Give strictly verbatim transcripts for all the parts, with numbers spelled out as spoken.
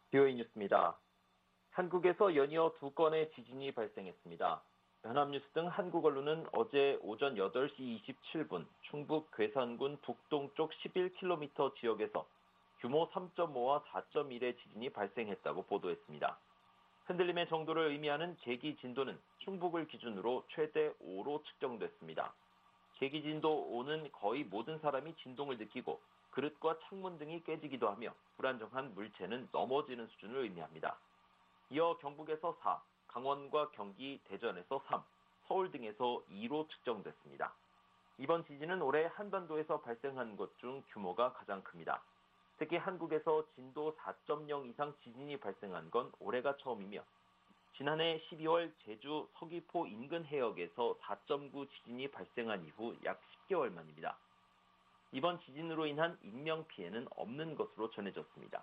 비오에이 뉴스입니다. 한국에서 연이어 두 건의 지진이 발생했습니다. 연합뉴스 등 한국 언론은 어제 오전 여덟 시 이십칠 분 충북 괴산군 북동쪽 십일 킬로미터 지역에서 규모 삼 점 오와 사 점 일의 지진이 발생했다고 보도했습니다. 흔들림의 정도를 의미하는 계기 진도는 충북을 기준으로 최대 오로 측정됐습니다. 계기 진도 오는 거의 모든 사람이 진동을 느끼고 그릇과 창문 등이 깨지기도 하며 불안정한 물체는 넘어지는 수준을 의미합니다. 이어 경북에서 사, 강원과 경기, 대전에서 삼, 서울 등에서 이로 측정됐습니다. 이번 지진은 올해 한반도에서 발생한 것 중 규모가 가장 큽니다. 특히 한국에서 진도 사 점 영 이상 지진이 발생한 건 올해가 처음이며 지난해 십이월 제주 서귀포 인근 해역에서 사 점 구 지진이 발생한 이후 약 십 개월 만입니다. 이번 지진으로 인한 인명피해는 없는 것으로 전해졌습니다.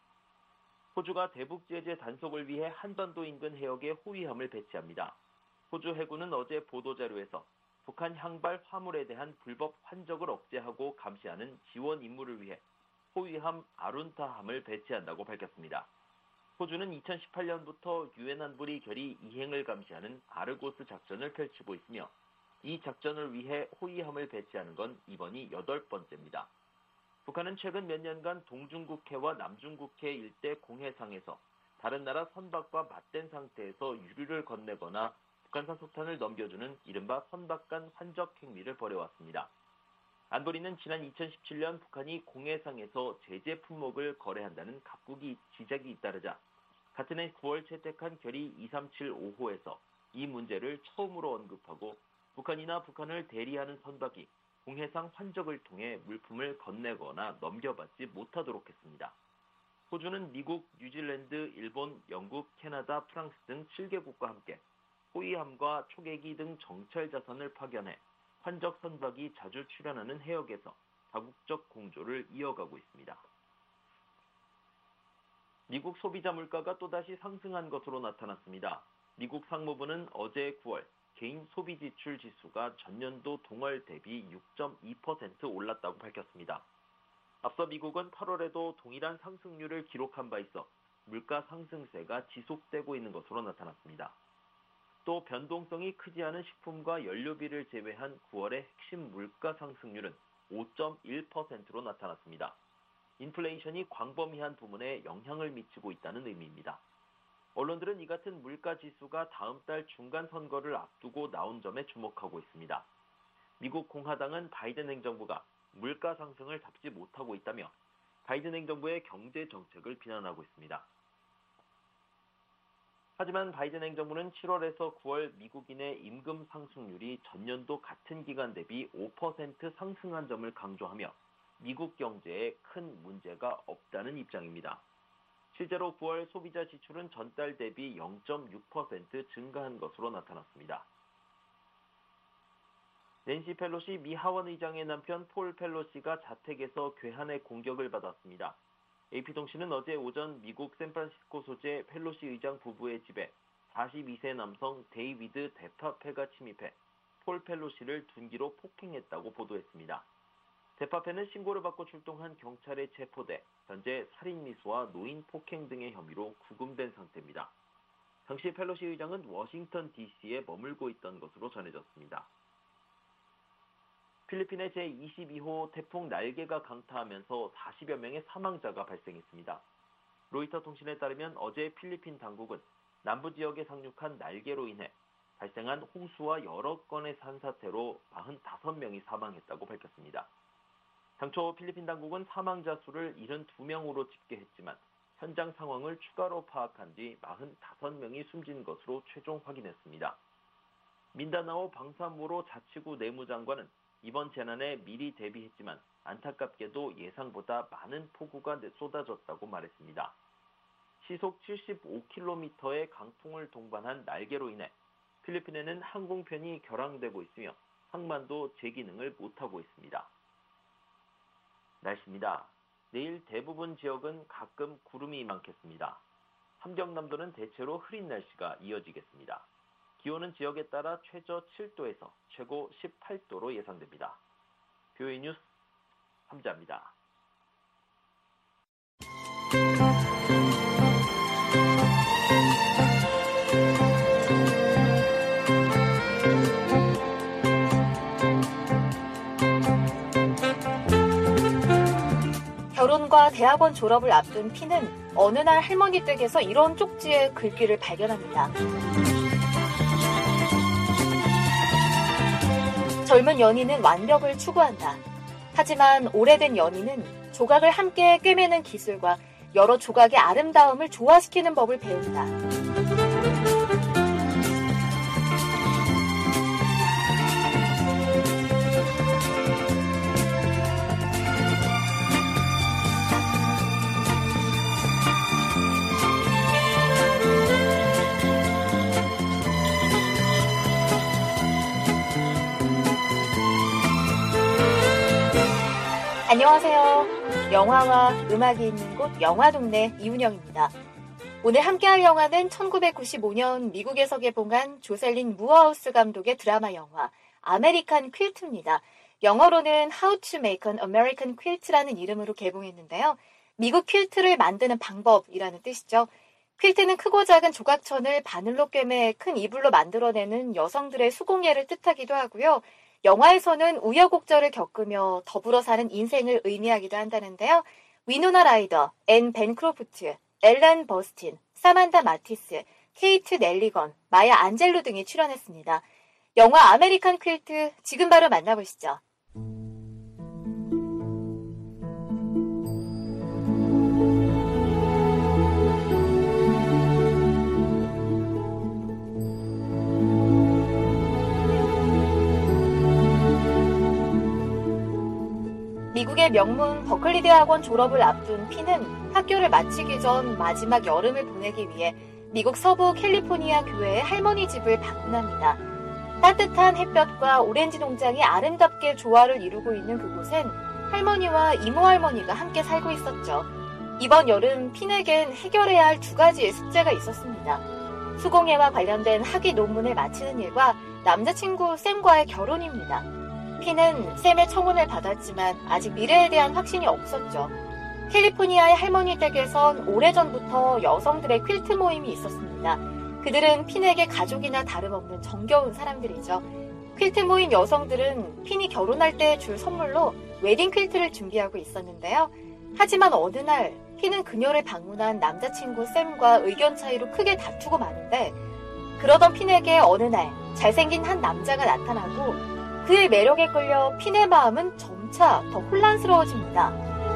호주가 대북제재 단속을 위해 한반도 인근 해역에 호위함을 배치합니다. 호주 해군은 어제 보도자료에서 북한 향발 화물에 대한 불법 환적을 억제하고 감시하는 지원 임무를 위해 호위함 아룬타함을 배치한다고 밝혔습니다. 호주는 이천십팔 년부터 유엔 안보리 결의 이행을 감시하는 아르고스 작전을 펼치고 있으며 이 작전을 위해 호위함을 배치하는 건 이번이 여덟 번째입니다. 북한은 최근 몇 년간 동중국해와 남중국해 일대 공해상에서 다른 나라 선박과 맞댄 상태에서 유류를 건네거나 북한산 석탄을 넘겨주는 이른바 선박간 환적 행위를 벌여왔습니다. 안보리는 지난 이천십칠 년 북한이 공해상에서 제재 품목을 거래한다는 각국이 지적이 잇따르자 같은 해 구월 채택한 결의 이삼칠오 호에서 이 문제를 처음으로 언급하고 북한이나 북한을 대리하는 선박이 공해상 환적을 통해 물품을 건네거나 넘겨받지 못하도록 했습니다. 호주는 미국, 뉴질랜드, 일본, 영국, 캐나다, 프랑스 등 칠 개국과 함께 호위함과 초계기 등 정찰 자산을 파견해 환적 선박이 자주 출현하는 해역에서 다국적 공조를 이어가고 있습니다. 미국 소비자 물가가 또다시 상승한 것으로 나타났습니다. 미국 상무부는 어제 구월 개인 소비 지출 지수가 전년도 동월 대비 육 점 이 퍼센트 올랐다고 밝혔습니다. 앞서 미국은 팔월에도 동일한 상승률을 기록한 바 있어 물가 상승세가 지속되고 있는 것으로 나타났습니다. 또 변동성이 크지 않은 식품과 연료비를 제외한 구월의 핵심 물가 상승률은 오 점 일 퍼센트로 나타났습니다. 인플레이션이 광범위한 부문에 영향을 미치고 있다는 의미입니다. 언론들은 이 같은 물가 지수가 다음 달 중간 선거를 앞두고 나온 점에 주목하고 있습니다. 미국 공화당은 바이든 행정부가 물가 상승을 잡지 못하고 있다며 바이든 행정부의 경제 정책을 비난하고 있습니다. 하지만 바이든 행정부는 칠월에서 구월 미국인의 임금 상승률이 전년도 같은 기간 대비 오 퍼센트 상승한 점을 강조하며 미국 경제에 큰 문제가 없다는 입장입니다. 실제로 구월 소비자 지출은 전달 대비 영 점 육 퍼센트 증가한 것으로 나타났습니다. 낸시 펠로시 미 하원 의장의 남편 폴 펠로시가 자택에서 괴한의 공격을 받았습니다. 에이피통신은 어제 오전 미국 샌프란시스코 소재 펠로시 의장 부부의 집에 사십이 세 남성 데이비드 데파페가 침입해 폴 펠로시를 둔기로 폭행했다고 보도했습니다. 데파페는 신고를 받고 출동한 경찰에 체포돼 현재 살인미수와 노인 폭행 등의 혐의로 구금된 상태입니다. 당시 펠로시 의장은 워싱턴 디씨에 머물고 있던 것으로 전해졌습니다. 필리핀의 제이십이 호 태풍 날개가 강타하면서 사십여 명의 사망자가 발생했습니다. 로이터 통신에 따르면 어제 필리핀 당국은 남부 지역에 상륙한 날개로 인해 발생한 홍수와 여러 건의 산사태로 사십오 명이 사망했다고 밝혔습니다. 당초 필리핀 당국은 사망자 수를 칠십이 명으로 집계했지만 현장 상황을 추가로 파악한 뒤 사십오 명이 숨진 것으로 최종 확인했습니다. 민다나오 방사무로 자치구 내무장관은 이번 재난에 미리 대비했지만 안타깝게도 예상보다 많은 폭우가 쏟아졌다고 말했습니다. 시속 칠십오 킬로미터의 강풍을 동반한 날개로 인해 필리핀에는 항공편이 결항되고 있으며 항만도 제기능을 못하고 있습니다. 날씨입니다. 내일 대부분 지역은 가끔 구름이 많겠습니다. 함경남도는 대체로 흐린 날씨가 이어지겠습니다. 기온은 지역에 따라 최저 칠 도에서 최고 십팔 도로 예상됩니다. 비오에이 뉴스 함자입니다. 중학교와 대학원 졸업을 앞둔 피는 어느 날 할머니 댁에서 이런 쪽지에 글귀를 발견합니다. 젊은 연인은 완벽을 추구한다. 하지만 오래된 연인은 조각을 함께 꿰매는 기술과 여러 조각의 아름다움을 조화시키는 법을 배운다. 안녕하세요. 영화와 음악이 있는 곳 영화동네 이훈영입니다. 오늘 함께할 영화는 천구백구십오 년 미국에서 개봉한 조셀린 무어하우스 감독의 드라마 영화 아메리칸 퀼트입니다. 영어로는 How to Make an American Quilt라는 이름으로 개봉했는데요. 미국 퀼트를 만드는 방법이라는 뜻이죠. 퀼트는 크고 작은 조각천을 바늘로 꿰매 큰 이불로 만들어내는 여성들의 수공예를 뜻하기도 하고요. 영화에서는 우여곡절을 겪으며 더불어 사는 인생을 의미하기도 한다는데요. 위노나 라이더, 앤 벤크로프트, 앨런 버스틴, 사만다 마티스, 케이트 넬리건, 마야 안젤루 등이 출연했습니다. 영화 아메리칸 퀼트 지금 바로 만나보시죠. 미국의 명문 버클리 대학원 졸업을 앞둔 피는 학교를 마치기 전 마지막 여름을 보내기 위해 미국 서부 캘리포니아 교회의 할머니 집을 방문합니다. 따뜻한 햇볕과 오렌지 농장이 아름답게 조화를 이루고 있는 그곳엔 할머니와 이모 할머니가 함께 살고 있었죠. 이번 여름 핀에겐 해결해야 할 두 가지의 숙제가 있었습니다. 수공예와 관련된 학위 논문을 마치는 일과 남자친구 샘과의 결혼입니다. 피는 샘의 청혼을 받았지만 아직 미래에 대한 확신이 없었죠. 캘리포니아의 할머니 댁에선 오래전부터 여성들의 퀼트 모임이 있었습니다. 그들은 핀에게 가족이나 다름없는 정겨운 사람들이죠. 퀼트 모임 여성들은 핀이 결혼할 때 줄 선물로 웨딩 퀼트를 준비하고 있었는데요. 하지만 어느 날 핀은 그녀를 방문한 남자친구 샘과 의견 차이로 크게 다투고 마는데 그러던 핀에게 어느 날 잘생긴 한 남자가 나타나고 그의 매력에 끌려 핀의 마음은 점차 더 혼란스러워집니다.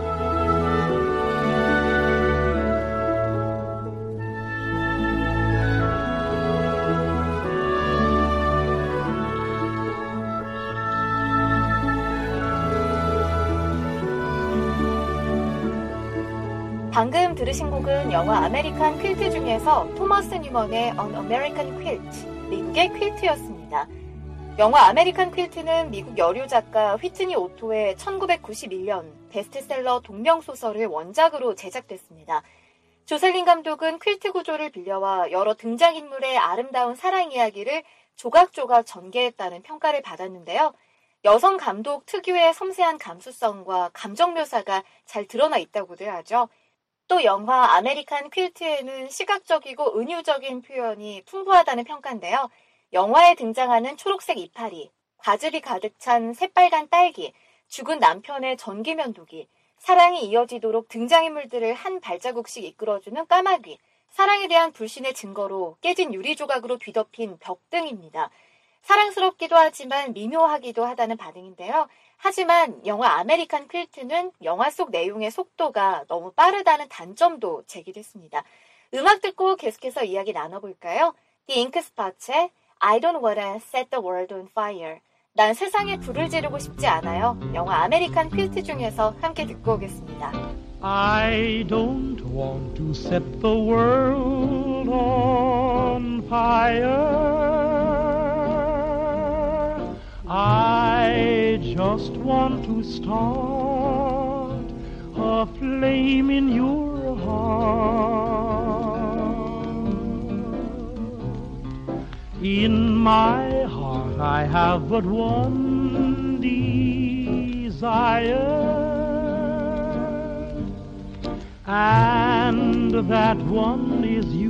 방금 들으신 곡은 영화 아메리칸 퀼트 중에서 토머스 뉴먼의 An American Quilt, 미국의 퀼트였습니다. 영화 아메리칸 퀼트는 미국 여류 작가 휘트니 오토의 천구백구십일 년 베스트셀러 동명소설을 원작으로 제작됐습니다. 조셀린 감독은 퀼트 구조를 빌려와 여러 등장인물의 아름다운 사랑 이야기를 조각조각 전개했다는 평가를 받았는데요. 여성 감독 특유의 섬세한 감수성과 감정 묘사가 잘 드러나 있다고도 하죠. 또 영화 아메리칸 퀼트에는 시각적이고 은유적인 표현이 풍부하다는 평가인데요. 영화에 등장하는 초록색 이파리, 과즙이 가득 찬 새빨간 딸기, 죽은 남편의 전기면도기, 사랑이 이어지도록 등장인물들을 한 발자국씩 이끌어주는 까마귀, 사랑에 대한 불신의 증거로 깨진 유리조각으로 뒤덮인 벽 등입니다. 사랑스럽기도 하지만 미묘하기도 하다는 반응인데요. 하지만 영화 아메리칸 퀼트는 영화 속 내용의 속도가 너무 빠르다는 단점도 제기됐습니다. 음악 듣고 계속해서 이야기 나눠볼까요? The Ink Spots의 I don't wanna set the world on fire. 난 세상에 불을 지르고 싶지 않아요. 영화 아메리칸 퀼트 중에서 함께 듣고 오겠습니다. I don't want to set the world on fire. I just want to start a flame in your heart. In my heart I have but one desire, and that one is you.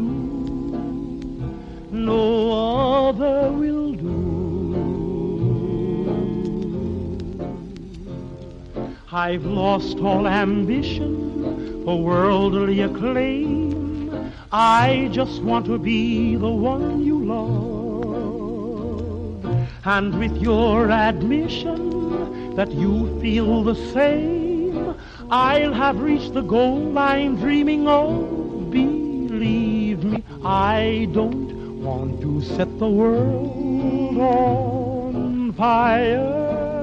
No other will do. I've lost all ambition for worldly acclaim. I just want to be the one you love. And with your admission that you feel the same, I'll have reached the goal I'm dreaming of. Believe me, I don't want to set the world on fire.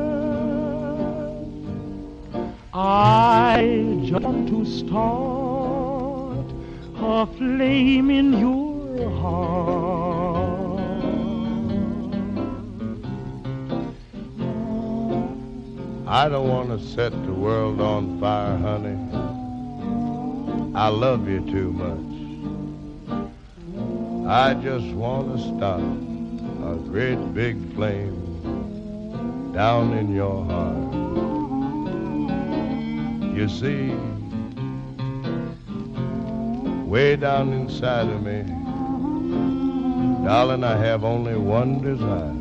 I just want to start a flame in your heart. I don't want to set the world on fire, honey. I love you too much. I just want to start a great big flame down in your heart. You see, way down inside of me, darling, I have only one desire.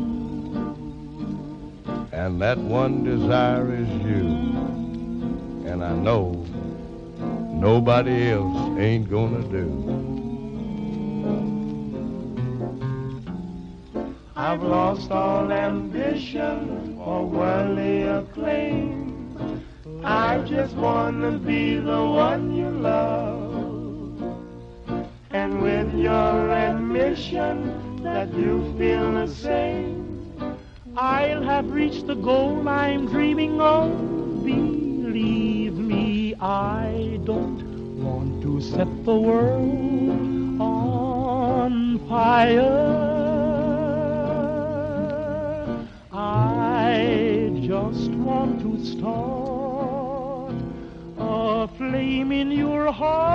And that one desire is you. And I know nobody else ain't gonna do. I've lost all ambition for worldly acclaim. I just wanna be the one you love. And with your admission that you feel the same, I'll have reached the goal I'm dreaming of. Believe me, I don't want to set the world on fire. I just want to start a flame in your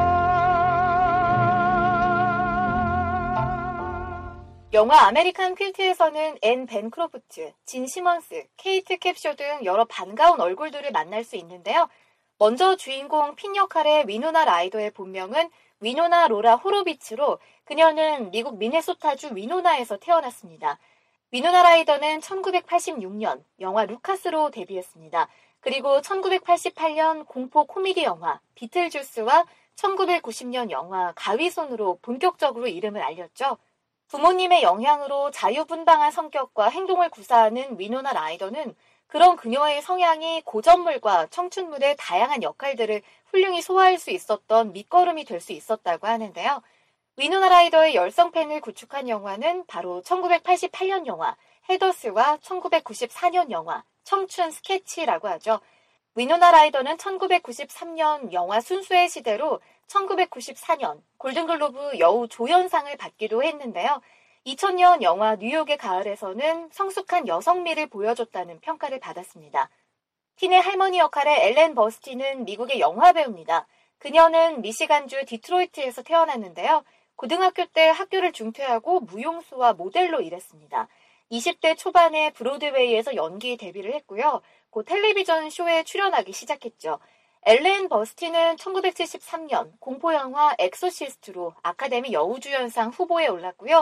heart. 영화 아메리칸 퀼트에서는 앤 벤크로프트, 진 시먼스, 케이트 캡쇼 등 여러 반가운 얼굴들을 만날 수 있는데요. 먼저 주인공 핀 역할의 위노나 라이더의 본명은 위노나 로라 호로비츠로 그녀는 미국 미네소타주 위노나에서 태어났습니다. 위노나 라이더는 천구백팔십육 년 영화 루카스로 데뷔했습니다. 그리고 천구백팔십팔 년 공포 코미디 영화 비틀주스와 천구백구십 년 영화 가위손으로 본격적으로 이름을 알렸죠. 부모님의 영향으로 자유분방한 성격과 행동을 구사하는 위노나 라이더는 그런 그녀의 성향이 고전물과 청춘물의 다양한 역할들을 훌륭히 소화할 수 있었던 밑거름이 될 수 있었다고 하는데요. 위노나 라이더의 열성팬을 구축한 영화는 바로 천구백팔십팔 년 영화 헤더스와 천구백구십사 년 영화 청춘 스케치라고 하죠. 위노나 라이더는 천구백구십삼 년 영화 순수의 시대로 천구백구십사 년 골든글로브 여우 조연상을 받기도 했는데요. 이천 년 영화 뉴욕의 가을에서는 성숙한 여성미를 보여줬다는 평가를 받았습니다. 틴의 할머니 역할의 엘렌 버스티는 미국의 영화배우입니다. 그녀는 미시간주 디트로이트에서 태어났는데요. 고등학교 때 학교를 중퇴하고 무용수와 모델로 일했습니다. 이십 대 초반에 브로드웨이에서 연기 데뷔를 했고요. 곧 텔레비전 쇼에 출연하기 시작했죠. 엘렌 버스티는 천구백칠십삼 년 공포영화 엑소시스트로 아카데미 여우주연상 후보에 올랐고요.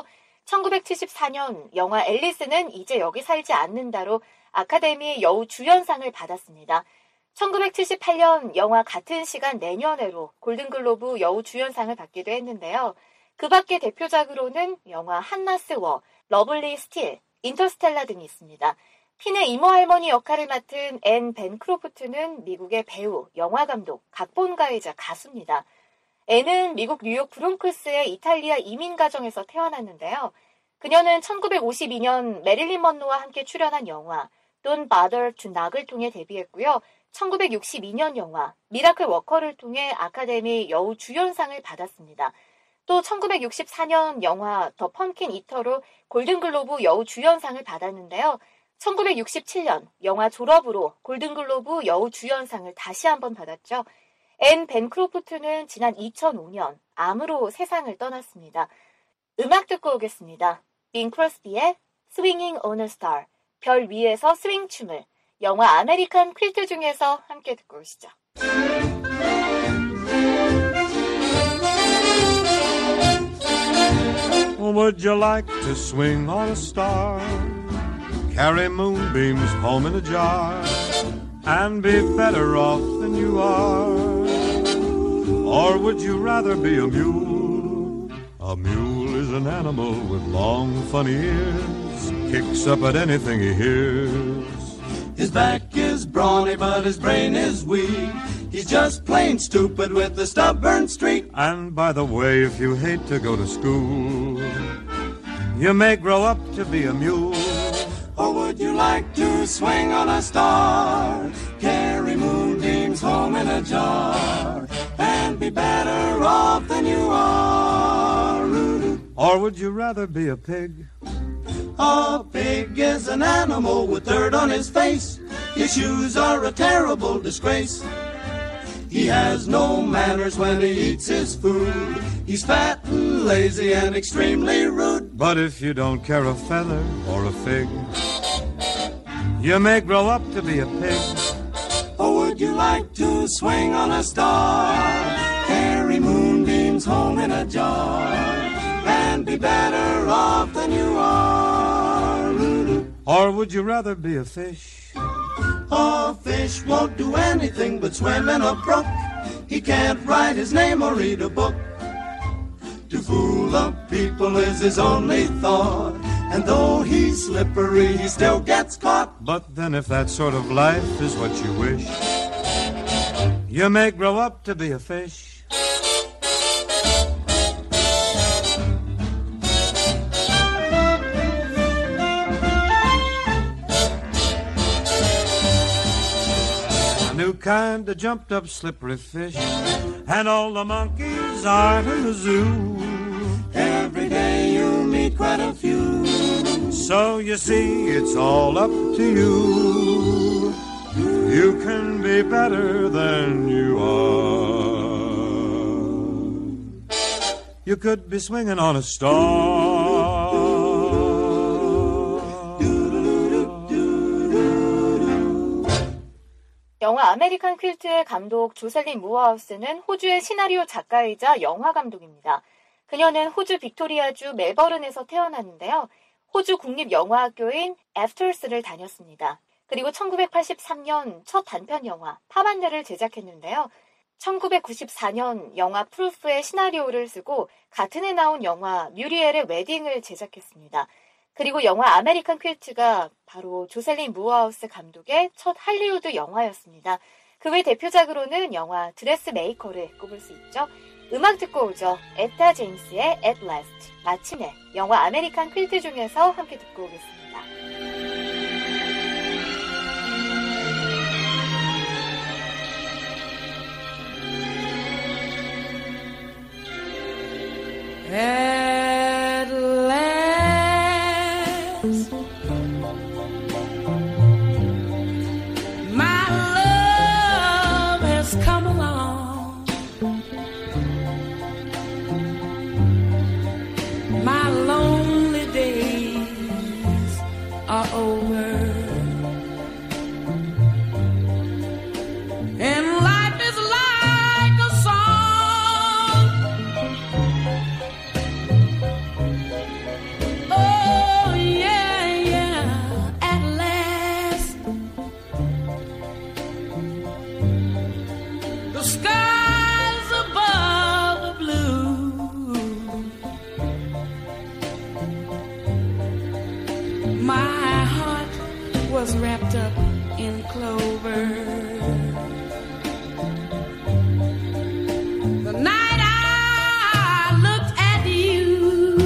천구백칠십사 년 영화 앨리스는 이제 여기 살지 않는다로 아카데미 여우주연상을 받았습니다. 천구백칠십팔 년 영화 같은 시간 내년에로 골든글로브 여우주연상을 받기도 했는데요. 그 밖의 대표작으로는 영화 한나스 워, 러블리 스틸, 인터스텔라 등이 있습니다. 핀의 이모 할머니 역할을 맡은 앤 벤크로프트는 미국의 배우, 영화감독, 각본가이자 가수입니다. 앤은 미국 뉴욕 브롱크스의 이탈리아 이민 가정에서 태어났는데요. 그녀는 천구백오십이 년 메릴린 먼로와 함께 출연한 영화 Don't Bother to Knock을 통해 데뷔했고요. 천구백육십이 년 영화 미라클 워커를 통해 아카데미 여우 주연상을 받았습니다. 또 천구백육십사 년 영화 더 펌킨 이터로 골든글로브 여우 주연상을 받았는데요. 천구백육십칠 년 영화 졸업으로 골든글로브 여우 주연상을 다시 한번 받았죠. 앤 벤크로프트는 지난 이천오 년 암으로 세상을 떠났습니다. 음악 듣고 오겠습니다. 빈 크로스비의 Swinging on a Star, 별 위에서 스윙 춤을 영화 아메리칸 퀼트 중에서 함께 듣고 오시죠. Would you like to swing on a star? Carry moonbeams home in a jar? and be better off than you are? Or would you rather be a mule? A mule is an animal with long, funny ears, kicks up at anything he hears. His back is brawny, but his brain is weak. He's just plain stupid with a stubborn streak. And by the way, if you hate to go to school, you may grow up to be a mule. Or would you like to swing on a star, carry moonbeams home in a jar, and be better off than you are? Or would you rather be a pig? A pig is an animal with dirt on his face. His shoes are a terrible disgrace. He has no manners when he eats his food. He's fat and lazy and extremely rude. But if you don't care a feather or a fig, you may grow up to be a pig. Or would you like to swing on a star, carry moonbeams home in a jar, and be better off than you are? Or would you rather be a fish? A fish won't do anything but swim in a brook. He can't write his name or read a book. To fool the people is his only thought, and though he's slippery, he still gets caught. But then if that sort of life is what you wish, you may grow up to be a fish. New kind of jumped up slippery fish, and all the monkeys are in the zoo. Every day you meet quite a few. So you see, it's all up to you. You can be better than you are. You could be swinging on a star. 영화 아메리칸 퀼트의 감독 조셀린 무어하우스는 호주의 시나리오 작가이자 영화 감독입니다. 그녀는 호주 빅토리아주 멜버른에서 태어났는데요. 호주 국립영화학교인 애프터스를 다녔습니다. 그리고 천구백팔십삼 년 첫 단편 영화 파반데를 제작했는데요. 천구백구십사 년 영화 프루프의 시나리오를 쓰고 같은 해 나온 영화 뮤리엘의 웨딩을 제작했습니다. 그리고 영화 아메리칸 퀼트가 바로 조셀린 무어하우스 감독의 첫 할리우드 영화였습니다. 그 외 대표작으로는 영화 드레스 메이커를 꼽을 수 있죠. 음악 듣고 오죠. 에타 제임스의 At Last, 마침내 영화 아메리칸 퀼트 중에서 함께 듣고 오겠습니다. At last, my love has come along. My lonely days are over, and life is like a song. Oh yeah, yeah, at last the skies above the blue, my heart was wrapped up in clover. The night I looked at you,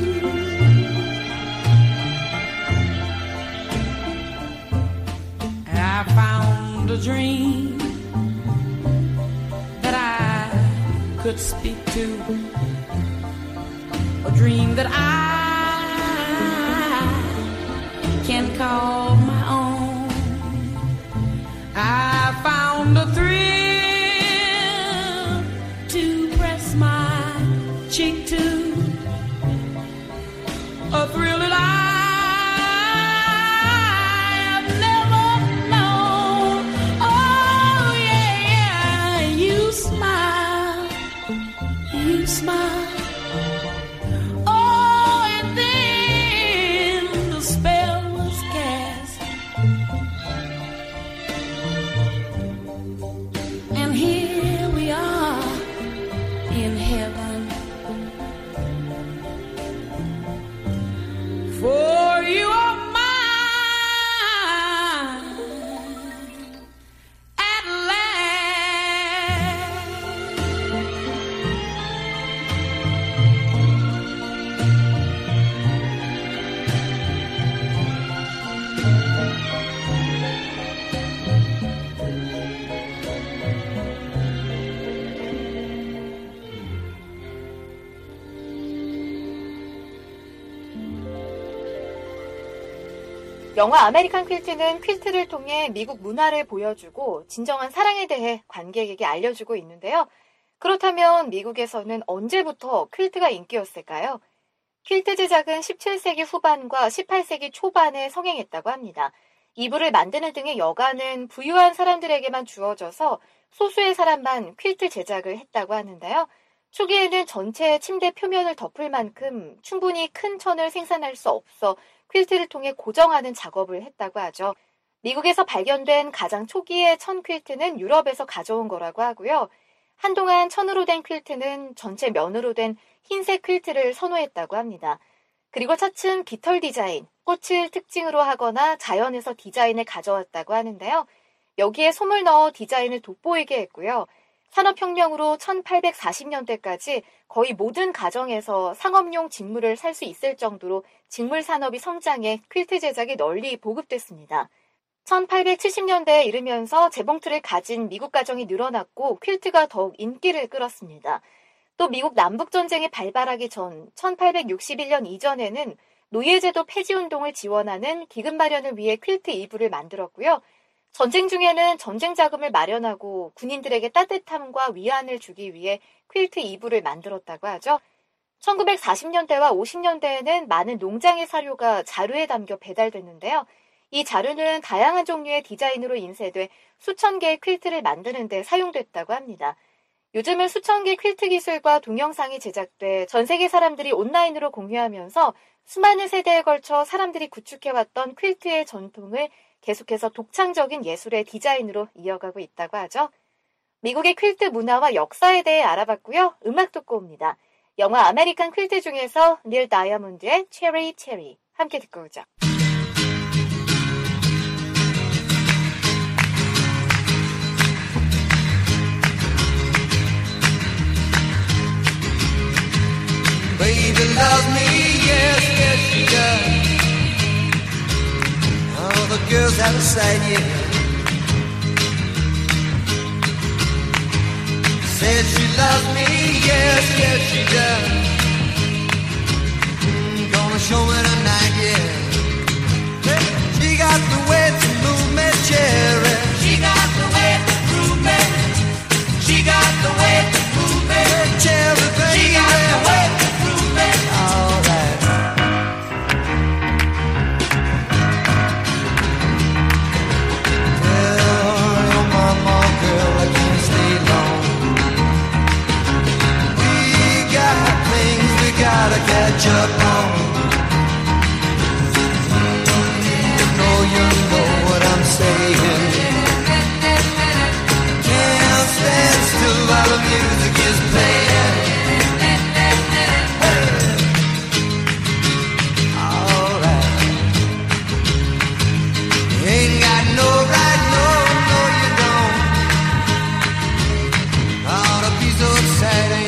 I found a dream that I could speak to, a dream that I can call my own. I found a thrill to press my cheek to, a thrill that I have never known. Oh yeah, yeah, you smile, you smile. Oh 영화 아메리칸 퀼트는 퀼트를 통해 미국 문화를 보여주고 진정한 사랑에 대해 관객에게 알려주고 있는데요. 그렇다면 미국에서는 언제부터 퀼트가 인기였을까요? 퀼트 제작은 십칠 세기 후반과 십팔 세기 초반에 성행했다고 합니다. 이불을 만드는 등의 여가는 부유한 사람들에게만 주어져서 소수의 사람만 퀼트 제작을 했다고 하는데요. 초기에는 전체 침대 표면을 덮을 만큼 충분히 큰 천을 생산할 수 없어 퀼트를 통해 고정하는 작업을 했다고 하죠. 미국에서 발견된 가장 초기의 천 퀼트는 유럽에서 가져온 거라고 하고요. 한동안 천으로 된 퀼트는 전체 면으로 된 흰색 퀼트를 선호했다고 합니다. 그리고 차츰 깃털 디자인, 꽃을 특징으로 하거나 자연에서 디자인을 가져왔다고 하는데요. 여기에 솜을 넣어 디자인을 돋보이게 했고요. 산업혁명으로 천팔백사십 년대까지 거의 모든 가정에서 상업용 직물을 살 수 있을 정도로 직물 산업이 성장해 퀼트 제작이 널리 보급됐습니다. 천팔백칠십 년대에 이르면서 재봉틀을 가진 미국 가정이 늘어났고 퀼트가 더욱 인기를 끌었습니다. 또 미국 남북전쟁이 발발하기 전 천팔백육십일 년 이전에는 노예제도 폐지운동을 지원하는 기금 마련을 위해 퀼트 이불을 만들었고요. 전쟁 중에는 전쟁 자금을 마련하고 군인들에게 따뜻함과 위안을 주기 위해 퀼트 이불을 만들었다고 하죠. 천구백사십 년대와 오십 년대에는 많은 농장의 사료가 자루에 담겨 배달됐는데요. 이 자루는 다양한 종류의 디자인으로 인쇄돼 수천 개의 퀼트를 만드는 데 사용됐다고 합니다. 요즘은 수천 개의 퀼트 기술과 동영상이 제작돼 전 세계 사람들이 온라인으로 공유하면서 수많은 세대에 걸쳐 사람들이 구축해왔던 퀼트의 전통을 계속해서 독창적인 예술의 디자인으로 이어가고 있다고 하죠. 미국의 퀼트 문화와 역사에 대해 알아봤고요. 음악 듣고 옵니다. 영화 아메리칸 퀼트 중에서 닐 다이아몬드의 체리 체리 함께 듣고 오죠. Baby loves me, yes, yes she does. All the girls outside, yeah. Said she loves me, yes, yes she does. Mm, gonna show me tonight, yeah. She got the way to move me, cherry. She got the way to move me. She got the way to move me, cherry, baby. She got the way to move me. All right. Tell your mama, girl, I can't stay long. We got things we gotta catch up on. You know, you know what I'm saying. Can't stand still while the music is playing. All right. You ain't got no right, no, no, you don't. Ought to be so exciting.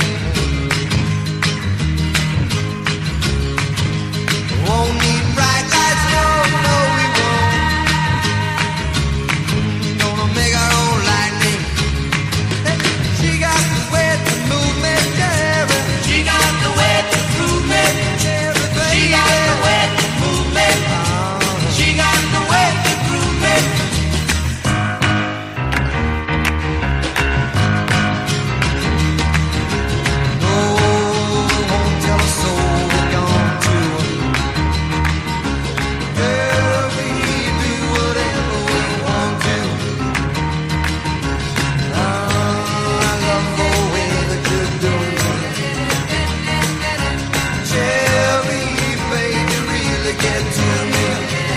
Won't need bright lights, no, no, we won't. Gonna make our own lightning. She got the way to move me, Jerry. She got the way to move me, Jerry, baby. She got the way to move me. She got the way to move me. No, won't tell a soul we're gone to. Girl, we do whatever we want to. I love the way that you're doing. Cherry, baby, really get to me.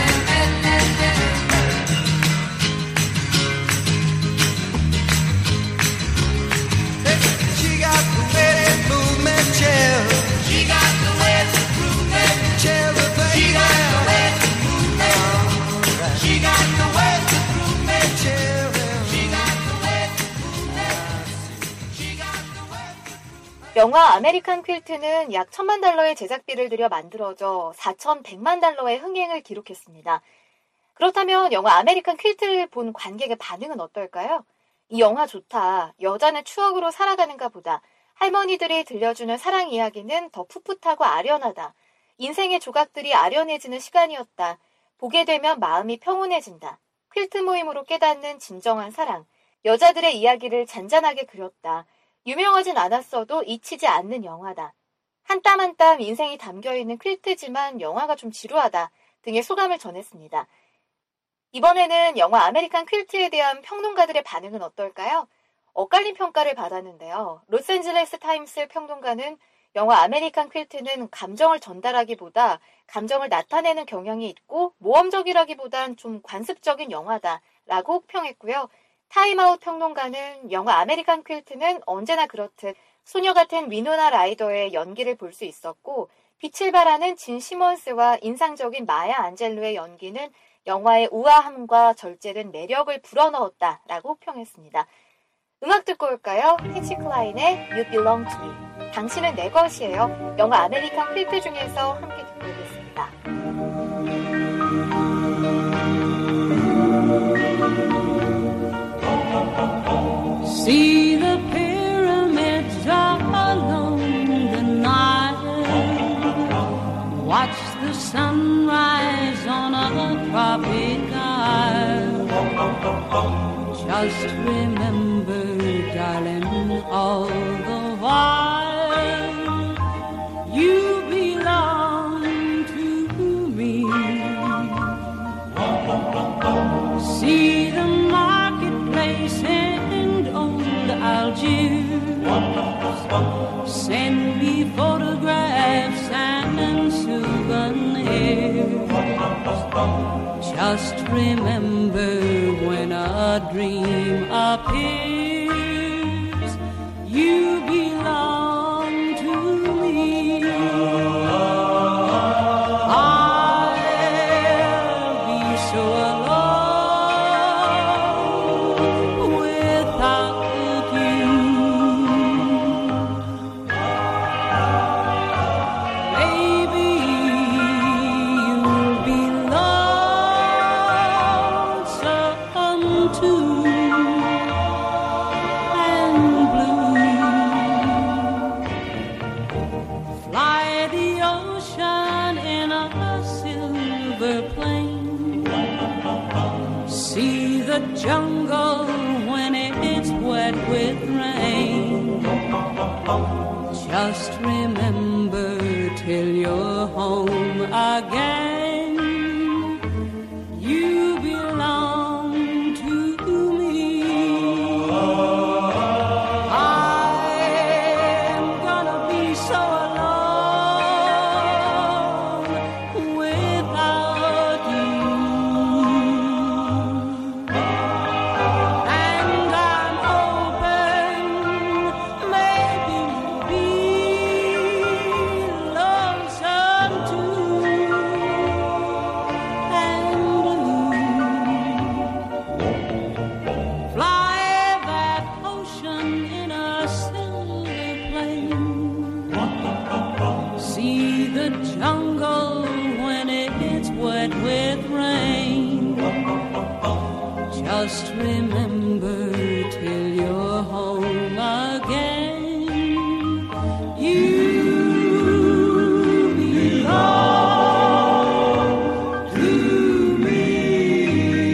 She got the way to move me, cherry. She got the way to move me, cherry, baby. She got the way to move me. She got the way to move me, cherry. She got the way to move me. She got the way to. 영화 아메리칸 퀼트는 약 천만 달러의 제작비를 들여 만들어져 사천백만 달러의 흥행을 기록했습니다. 그렇다면 영화 아메리칸 퀼트를 본 관객의 반응은 어떨까요? 이 영화 좋다, 여자는 추억으로 살아가는가 보다, 할머니들이 들려주는 사랑 이야기는 더 풋풋하고 아련하다, 인생의 조각들이 아련해지는 시간이었다, 보게 되면 마음이 평온해진다. 퀼트 모임으로 깨닫는 진정한 사랑. 여자들의 이야기를 잔잔하게 그렸다. 유명하진 않았어도 잊히지 않는 영화다. 한 땀 한 땀 인생이 담겨있는 퀼트지만 영화가 좀 지루하다 등의 소감을 전했습니다. 이번에는 영화 아메리칸 퀼트에 대한 평론가들의 반응은 어떨까요? 엇갈린 평가를 받았는데요. 로스앤젤레스 타임스 평론가는 영화 아메리칸 퀼트는 감정을 전달하기보다 감정을 나타내는 경향이 있고 모험적이라기보단 좀 관습적인 영화다라고 혹평했고요. 타임아웃 평론가는 영화 아메리칸 퀼트는 언제나 그렇듯 소녀 같은 위노나 라이더의 연기를 볼 수 있었고 빛을 발하는 진 시몬스와 인상적인 마야 안젤로의 연기는 영화의 우아함과 절제된 매력을 불어넣었다라고 평했습니다. 음악 듣고 올까요? 패치 클라인의 You Belong to Me. 당신은 내 것이에요. 영화 아메리칸 퀼트 중에서 함께 듣고 오겠습니다. See the pyramids along the Nile. Watch the sunrise on a tropic isle. Just remember, darling, all the while you belong to me. See the marketplace and old Algiers. Send me photographs and souvenirs. Just remember, when a dream appears, you belong to me. I'll be so alone without you. Baby, you'll be lonesome too, and blue. Fly the ocean in a silver plane. See the jungle when it's wet with rain. Just remember till you're home again, you belong to me. I'm gonna be so alone without you. And I'm hoping maybe you'll be lonesome too, and blue. Fly that ocean in a silver plane. See the jungle when it's wet with rain. Just remember till you're home again, you belong to me.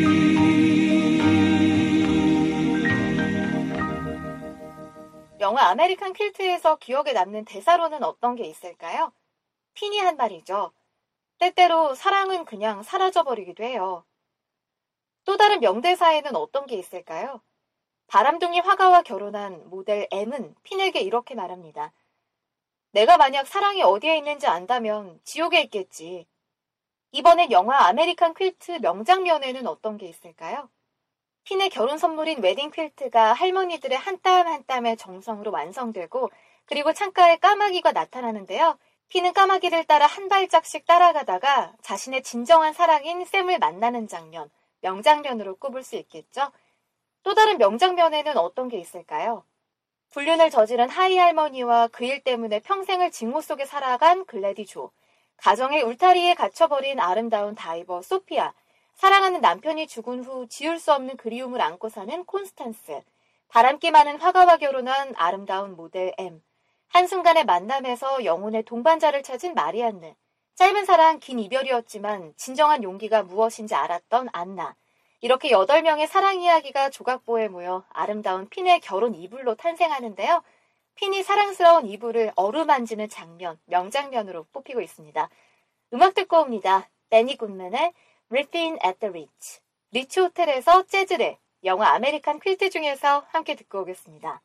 영화 아메리칸 퀼트에서 기억에 남는 대사로는 어떤 게 있을까요? 핀이 한 말이죠. 때때로 사랑은 그냥 사라져버리기도 해요. 또 다른 명대사에는 어떤 게 있을까요? 바람둥이 화가와 결혼한 모델 M은 핀에게 이렇게 말합니다. 내가 만약 사랑이 어디에 있는지 안다면 지옥에 있겠지. 이번엔 영화 아메리칸 퀼트 명장면에는 어떤 게 있을까요? 핀의 결혼 선물인 웨딩 퀼트가 할머니들의 한 땀 한 땀의 정성으로 완성되고 그리고 창가에 까마귀가 나타나는데요. 핀은 까마귀를 따라 한 발짝씩 따라가다가 자신의 진정한 사랑인 샘을 만나는 장면, 명장면으로 꼽을 수 있겠죠. 또 다른 명장면에는 어떤 게 있을까요? 불륜을 저지른 하이 할머니와 그 일 때문에 평생을 징후 속에 살아간 글래디 조, 가정의 울타리에 갇혀버린 아름다운 다이버 소피아, 사랑하는 남편이 죽은 후 지울 수 없는 그리움을 안고 사는 콘스탄스, 바람기 많은 화가와 결혼한 아름다운 모델 M, 한순간의 만남에서 영혼의 동반자를 찾은 마리안느, 짧은 사랑, 긴 이별이었지만 진정한 용기가 무엇인지 알았던 안나. 이렇게 여덟 명의 사랑 이야기가 조각보에 모여 아름다운 핀의 결혼 이불로 탄생하는데요. 핀이 사랑스러운 이불을 어루만지는 장면, 명장면으로 뽑히고 있습니다. 음악 듣고 옵니다. 베니 굿맨의 Riffin' at the Ritz. 리츠 호텔에서 재즈랩, 영화 아메리칸 퀼트 중에서 함께 듣고 오겠습니다.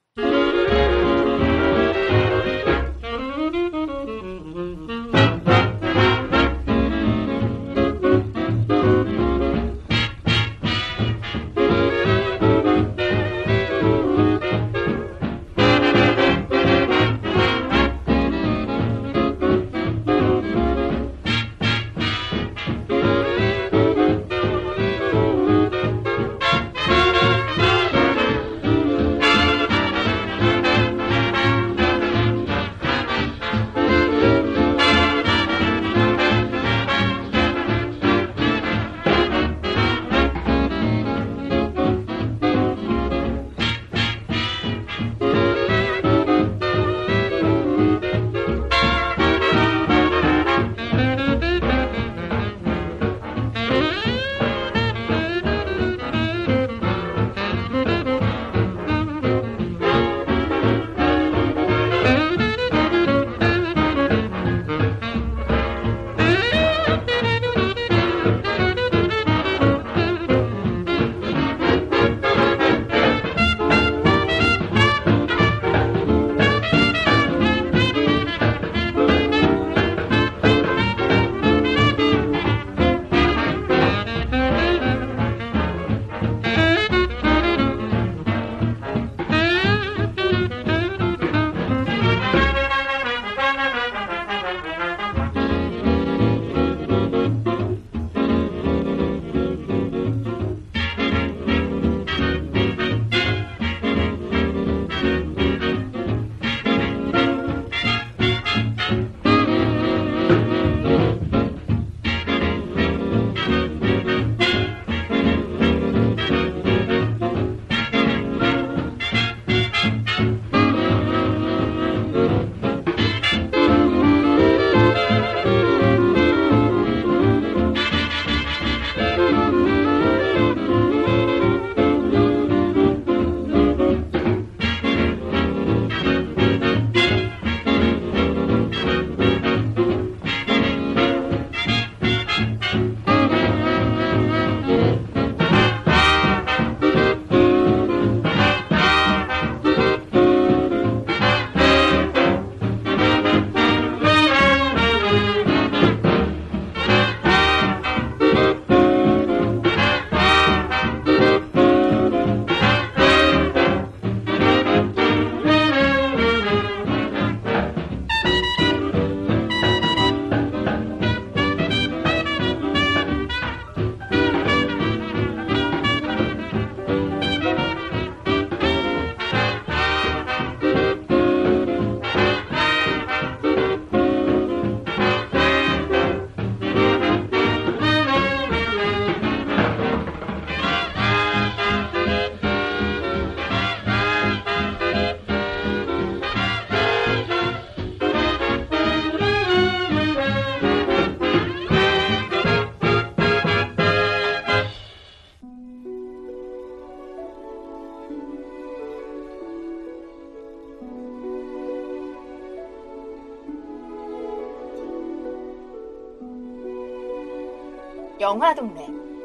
영화동네.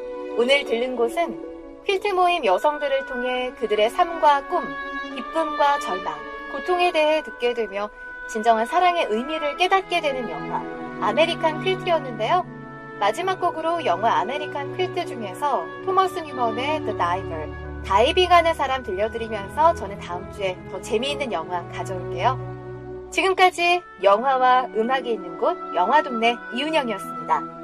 오늘 들른 곳은 퀼트 모임 여성들을 통해 그들의 삶과 꿈, 기쁨과 절망, 고통에 대해 듣게 되며 진정한 사랑의 의미를 깨닫게 되는 영화 아메리칸 퀼트였는데요. 마지막 곡으로 영화 아메리칸 퀼트 중에서 토머스 뉴먼의 The Diver, 다이빙하는 사람 들려드리면서 저는 다음 주에 더 재미있는 영화 가져올게요. 지금까지 영화와 음악이 있는 곳 영화동네 이은영이었습니다.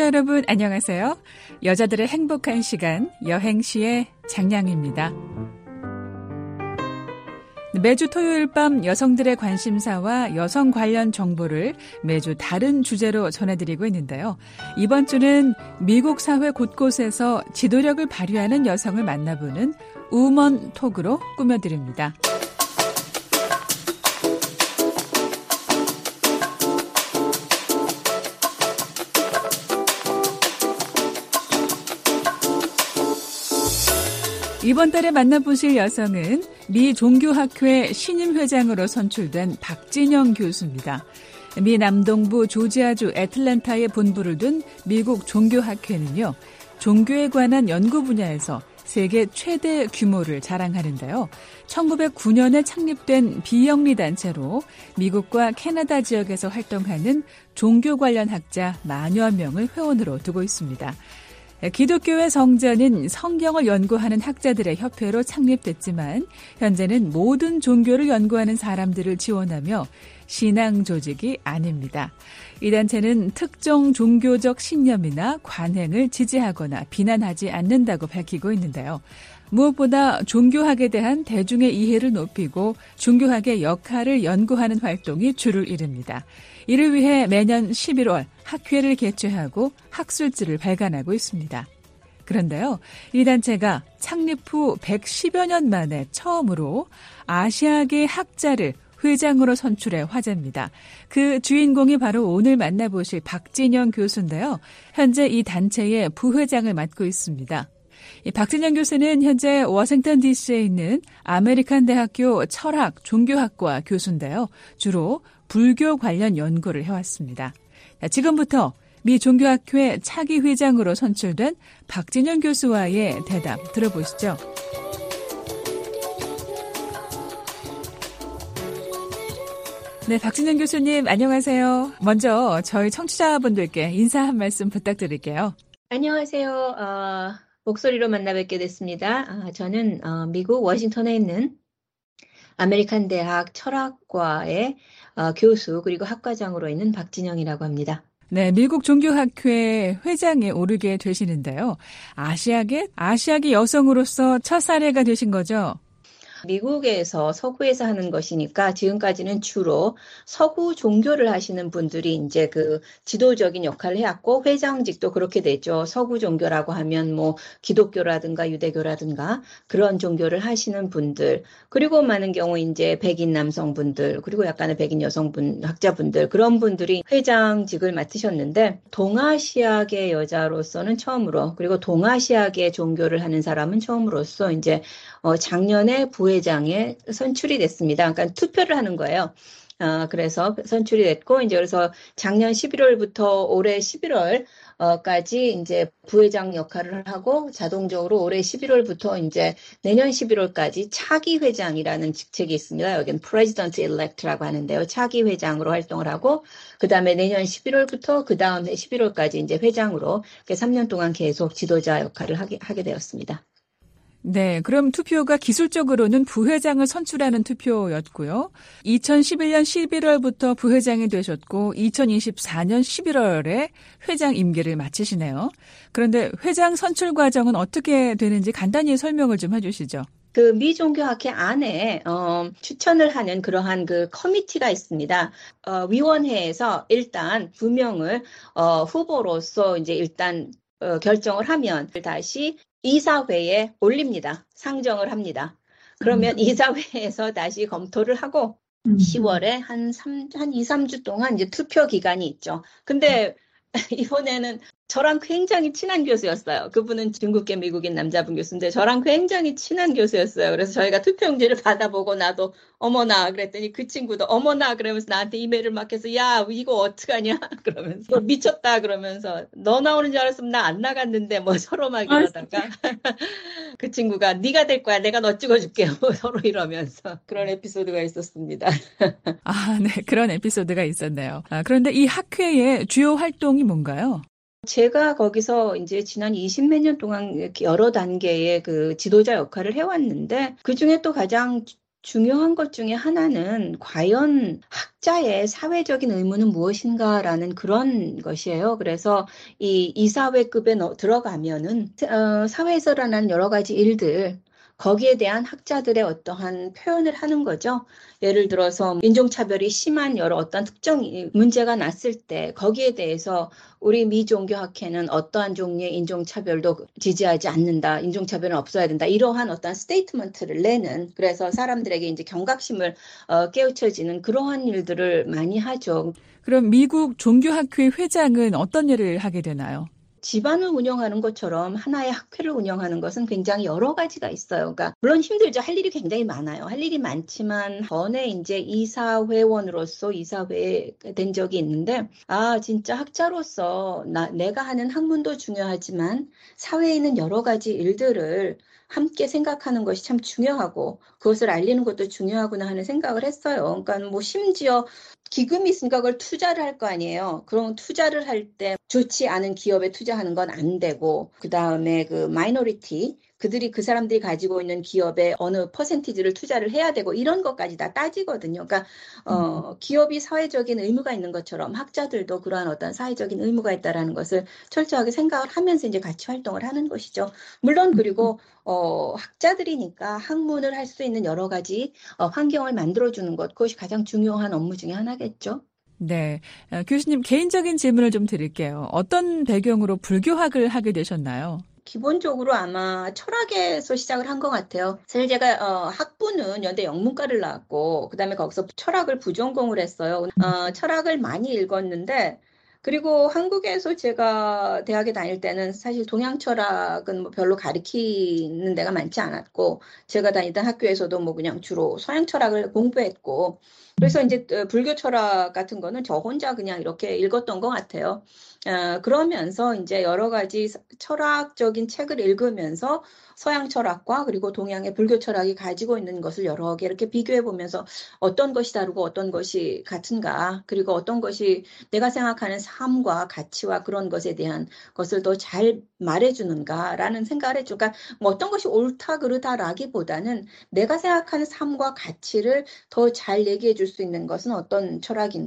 여러분 안녕하세요. 여자들의 행복한 시간 여행시의 장량입니다. 매주 토요일 밤 여성들의 관심사와 여성 관련 정보를 매주 다른 주제로 전해드리고 있는데요. 이번 주는 미국 사회 곳곳에서 지도력을 발휘하는 여성을 만나보는 우먼 톡으로 꾸며드립니다. 이번 달에 만나보실 여성은 미 종교학회 신임회장으로 선출된 박진영 교수입니다. 미 남동부 조지아주 애틀랜타에 본부를 둔 미국 종교학회는요, 종교에 관한 연구 분야에서 세계 최대 규모를 자랑하는데요. 천구백구 년에 창립된 비영리 단체로 미국과 캐나다 지역에서 활동하는 종교 관련 학자 만여 명을 회원으로 두고 있습니다. 기독교의 성전인 성경을 연구하는 학자들의 협회로 창립됐지만 현재는 모든 종교를 연구하는 사람들을 지원하며 신앙 조직이 아닙니다. 이 단체는 특정 종교적 신념이나 관행을 지지하거나 비난하지 않는다고 밝히고 있는데요. 무엇보다 종교학에 대한 대중의 이해를 높이고 종교학의 역할을 연구하는 활동이 주를 이룹니다. 이를 위해 매년 십일월 학회를 개최하고 학술지를 발간하고 있습니다. 그런데요, 이 단체가 창립 후 백십여 년 만에 처음으로 아시아계 학자를 회장으로 선출해 화제입니다. 그 주인공이 바로 오늘 만나보실 박진영 교수인데요. 현재 이 단체의 부회장을 맡고 있습니다. 이 박진영 교수는 현재 워싱턴 디씨에 있는 아메리칸 대학교 철학 종교학과 교수인데요. 주로 불교 관련 연구를 해왔습니다. 지금부터 미 종교학회 차기 회장으로 선출된 박진영 교수와의 대담 들어보시죠. 네, 박진영 교수님 안녕하세요. 먼저 저희 청취자분들께 인사 한 말씀 부탁드릴게요. 안녕하세요. 어, 목소리로 만나 뵙게 됐습니다. 아, 저는 어, 미국 워싱턴에 있는 아메리칸 대학 철학과의 어, 교수 그리고 학과장으로 있는 박진영이라고 합니다. 네, 미국 종교학회 회장에 오르게 되시는데요. 아시아계, 아시아계 여성으로서 첫 사례가 되신 거죠? 미국에서 서구에서 하는 것이니까 지금까지는 주로 서구 종교를 하시는 분들이 이제 그 지도적인 역할을 해왔고 회장직도 그렇게 되죠. 서구 종교라고 하면 뭐 기독교라든가 유대교라든가 그런 종교를 하시는 분들, 그리고 많은 경우 이제 백인 남성분들, 그리고 약간의 백인 여성분, 학자분들, 그런 분들이 회장직을 맡으셨는데 동아시아계 여자로서는 처음으로, 그리고 동아시아계 종교를 하는 사람은 처음으로서 이제 어, 작년에 부회장에 선출이 됐습니다. 그러니까 투표를 하는 거예요. 어, 그래서 선출이 됐고, 이제 그래서 작년 십일월부터 올해 십일월까지 이제 부회장 역할을 하고, 자동적으로 올해 십일월부터 이제 내년 십일월까지 차기 회장이라는 직책이 있습니다. 여기는 President Elect라고 하는데요. 차기 회장으로 활동을 하고, 그 다음에 내년 십일월부터 그 다음 해 십일월까지 이제 회장으로 이렇게 삼 년 동안 계속 지도자 역할을 하게, 하게 되었습니다. 네, 그럼 투표가 기술적으로는 부회장을 선출하는 투표였고요. 이천십일 년 십일월부터 부회장이 되셨고 이천이십사 년 십일월에 회장 임기를 마치시네요. 그런데 회장 선출 과정은 어떻게 되는지 간단히 설명을 좀 해주시죠. 그 미종교학회 안에 어, 추천을 하는 그러한 그 커미티가 있습니다. 어, 위원회에서 일단 두 명을 어, 후보로서 이제 일단 어, 결정을 하면 다시 이사회에 올립니다. 상정을 합니다. 그러면 음. 이사회에서 다시 검토를 하고 음. 시월에 한 삼, 한 이, 삼 주 동안 이제 투표 기간이 있죠. 근데 음. 이번에는 저랑 굉장히 친한 교수였어요. 그분은 중국계 미국인 남자분 교수인데 저랑 굉장히 친한 교수였어요. 그래서 저희가 투표용지를 받아보고 나도 어머나 그랬더니 그 친구도 어머나 그러면서 나한테 이메일을 막 해서 야 이거 어떡하냐 그러면서 너 미쳤다 그러면서 너 나오는 줄 알았으면 나 안 나갔는데 뭐 서로 막 이러다가 그 친구가 네가 될 거야 내가 너 찍어줄게 뭐 서로 이러면서 그런 에피소드가 있었습니다. 아, 네, 그런 에피소드가 있었네요. 아, 그런데 이 학회의 주요 활동이 뭔가요? 제가 거기서 이제 지난 이십몇 년 동안 여러 단계의 그 지도자 역할을 해왔는데 그 중에 또 가장 중요한 것 중에 하나는 과연 학자의 사회적인 의무는 무엇인가라는 그런 것이에요. 그래서 이 이사회급에 넣, 들어가면은 어, 사회에서 일어나는 여러 가지 일들, 거기에 대한 학자들의 어떠한 표현을 하는 거죠. 예를 들어서 인종차별이 심한 여러 어떤 특정 문제가 났을 때 거기에 대해서 우리 미종교학회는 어떠한 종류의 인종차별도 지지하지 않는다. 인종차별은 없어야 된다. 이러한 어떤 스테이트먼트를 내는, 그래서 사람들에게 이제 경각심을 어, 깨우쳐지는 그러한 일들을 많이 하죠. 그럼 미국 종교학회 회장은 어떤 일을 하게 되나요? 집안을 운영하는 것처럼 하나의 학회를 운영하는 것은 굉장히 여러 가지가 있어요. 그러니까 물론 힘들죠. 할 일이 굉장히 많아요. 할 일이 많지만 전에 이제 이사회원으로서 이사회에 된 적이 있는데, 아 진짜 학자로서 나, 내가 하는 학문도 중요하지만 사회에 있는 여러 가지 일들을 함께 생각하는 것이 참 중요하고 그것을 알리는 것도 중요하구나 하는 생각을 했어요. 그러니까 뭐 심지어 기금이 있으니까 그걸 투자를 할 거 아니에요. 그럼 투자를 할 때 좋지 않은 기업에 투자하는 건 안 되고, 그 다음에 그 마이너리티, 그들이 그 사람들이 가지고 있는 기업에 어느 퍼센티지를 투자를 해야 되고 이런 것까지 다 따지거든요. 그러니까 어, 기업이 사회적인 의무가 있는 것처럼 학자들도 그러한 어떤 사회적인 의무가 있다라는 것을 철저하게 생각을 하면서 이제 같이 활동을 하는 것이죠. 물론 그리고 어, 학자들이니까 학문을 할 수 있는 여러 가지 어, 환경을 만들어주는 것, 그것이 가장 중요한 업무 중에 하나겠죠. 네, 어, 교수님 개인적인 질문을 좀 드릴게요. 어떤 배경으로 불교학을 하게 되셨나요? 기본적으로 아마 철학에서 시작을 한 것 같아요. 사실 제가 어, 학부는 연대 영문과를 나왔고 그다음에 거기서 철학을 부전공을 했어요. 어, 철학을 많이 읽었는데, 그리고 한국에서 제가 대학에 다닐 때는 사실 동양 철학은 뭐 별로 가르치는 데가 많지 않았고, 제가 다니던 학교에서도 뭐 그냥 주로 서양 철학을 공부했고, 그래서 이제 불교 철학 같은 거는 저 혼자 그냥 이렇게 읽었던 것 같아요. 어, 그러면서 이제 여러 가지 철학적인 책을 읽으면서 서양 철학과 그리고 동양의 불교 철학이 가지고 있는 것을 여러 개 이렇게 비교해 보면서 어떤 것이 다르고 어떤 것이 같은가, 그리고 어떤 것이 내가 생각하는 삶과 가치와 그런 것에 대한 것을 더 잘 말해주는가라는 생각을 했죠. 그러니까 뭐 어떤 것이 옳다 그르다라기보다는 내가 생각하는 삶과 가치를 더 잘 얘기해 줄 수 있는 것은 어떤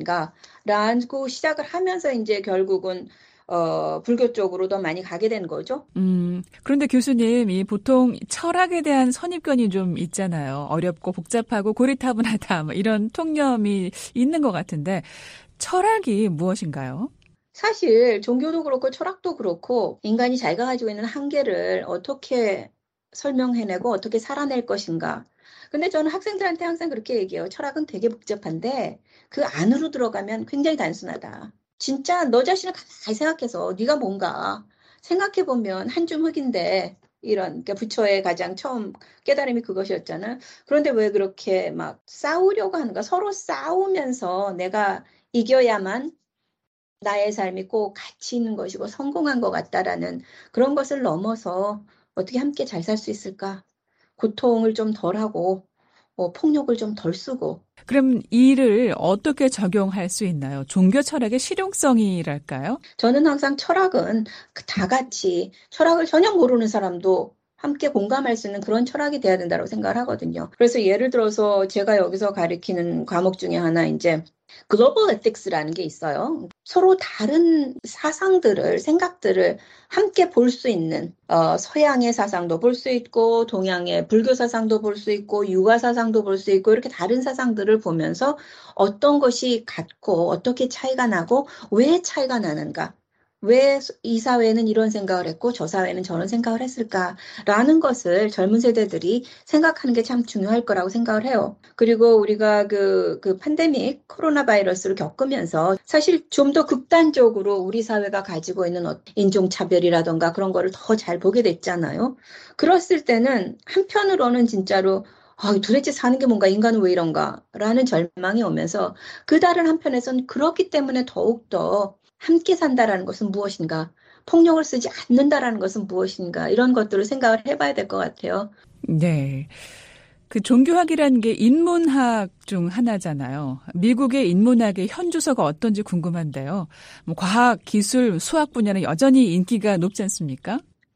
철학인가라고 시작을 하면서 이제 결국은 어, 불교 쪽으로 더 많이 가게 된 거죠. 음, 그런데 교수님, 이 보통 철학에 대한 선입견이 좀 있잖아요. 어렵고 복잡하고 고리타분하다, 뭐 이런 통념이 있는 것 같은데, 철학이 무엇인가요? 사실 종교도 그렇고 철학도 그렇고 인간이 자기가 가지고 있는 한계를 어떻게 설명해내고 어떻게 살아낼 것인가. 근데 저는 학생들한테 항상 그렇게 얘기해요. 철학은 되게 복잡한데 그 안으로 들어가면 굉장히 단순하다. 진짜 너 자신을 가만히 생각해서 네가 뭔가 생각해보면 한 줌 흙인데, 이런, 그러니까 부처의 가장 처음 깨달음이 그것이었잖아요. 그런데 왜 그렇게 막 싸우려고 하는가? 서로 싸우면서 내가 이겨야만 나의 삶이 꼭 가치 있는 것이고 성공한 것 같다라는 그런 것을 넘어서 어떻게 함께 잘 살 수 있을까? 고통을 좀 덜하고 어, 폭력을 좀 덜 쓰고. 그럼 이를 어떻게 적용할 수 있나요? 종교 철학의 실용성이랄까요? 저는 항상 철학은 다 같이, 철학을 전혀 모르는 사람도 함께 공감할 수 있는 그런 철학이 돼야 된다고 생각을 하거든요. 그래서 예를 들어서 제가 여기서 가르치는 과목 중에 하나 이제 글로벌 에틱스라는 게 있어요. 서로 다른 사상들을, 생각들을 함께 볼 수 있는, 어, 서양의 사상도 볼 수 있고 동양의 불교 사상도 볼 수 있고 유가 사상도 볼 수 있고, 이렇게 다른 사상들을 보면서 어떤 것이 같고 어떻게 차이가 나고 왜 차이가 나는가, 왜 이 사회는 이런 생각을 했고 저 사회는 저런 생각을 했을까라는 것을 젊은 세대들이 생각하는 게 참 중요할 거라고 생각을 해요. 그리고 우리가 그, 그 팬데믹 코로나 바이러스를 겪으면서 사실 좀 더 극단적으로 우리 사회가 가지고 있는 인종차별이라던가 그런 거를 더 잘 보게 됐잖아요. 그랬을 때는 한편으로는 진짜로 아, 도대체 사는 게 뭔가, 인간은 왜 이런가 라는 절망이 오면서, 그 다른 한편에서는 그렇기 때문에 더욱더 함께 산다라는 것은 무엇인가, 폭력을 쓰지 않는다라는 것은 무엇인가, 이런 것들을 생각을 해봐야 될 것 같아요. 네. 그 종교학이라는 게 인문학 중 하나잖아요. 미국의 인문학의 현주소가 어떤지 궁금한데요. 뭐 과학, 기술, 수학 분야는 여전히 인기가 높지 않습니까?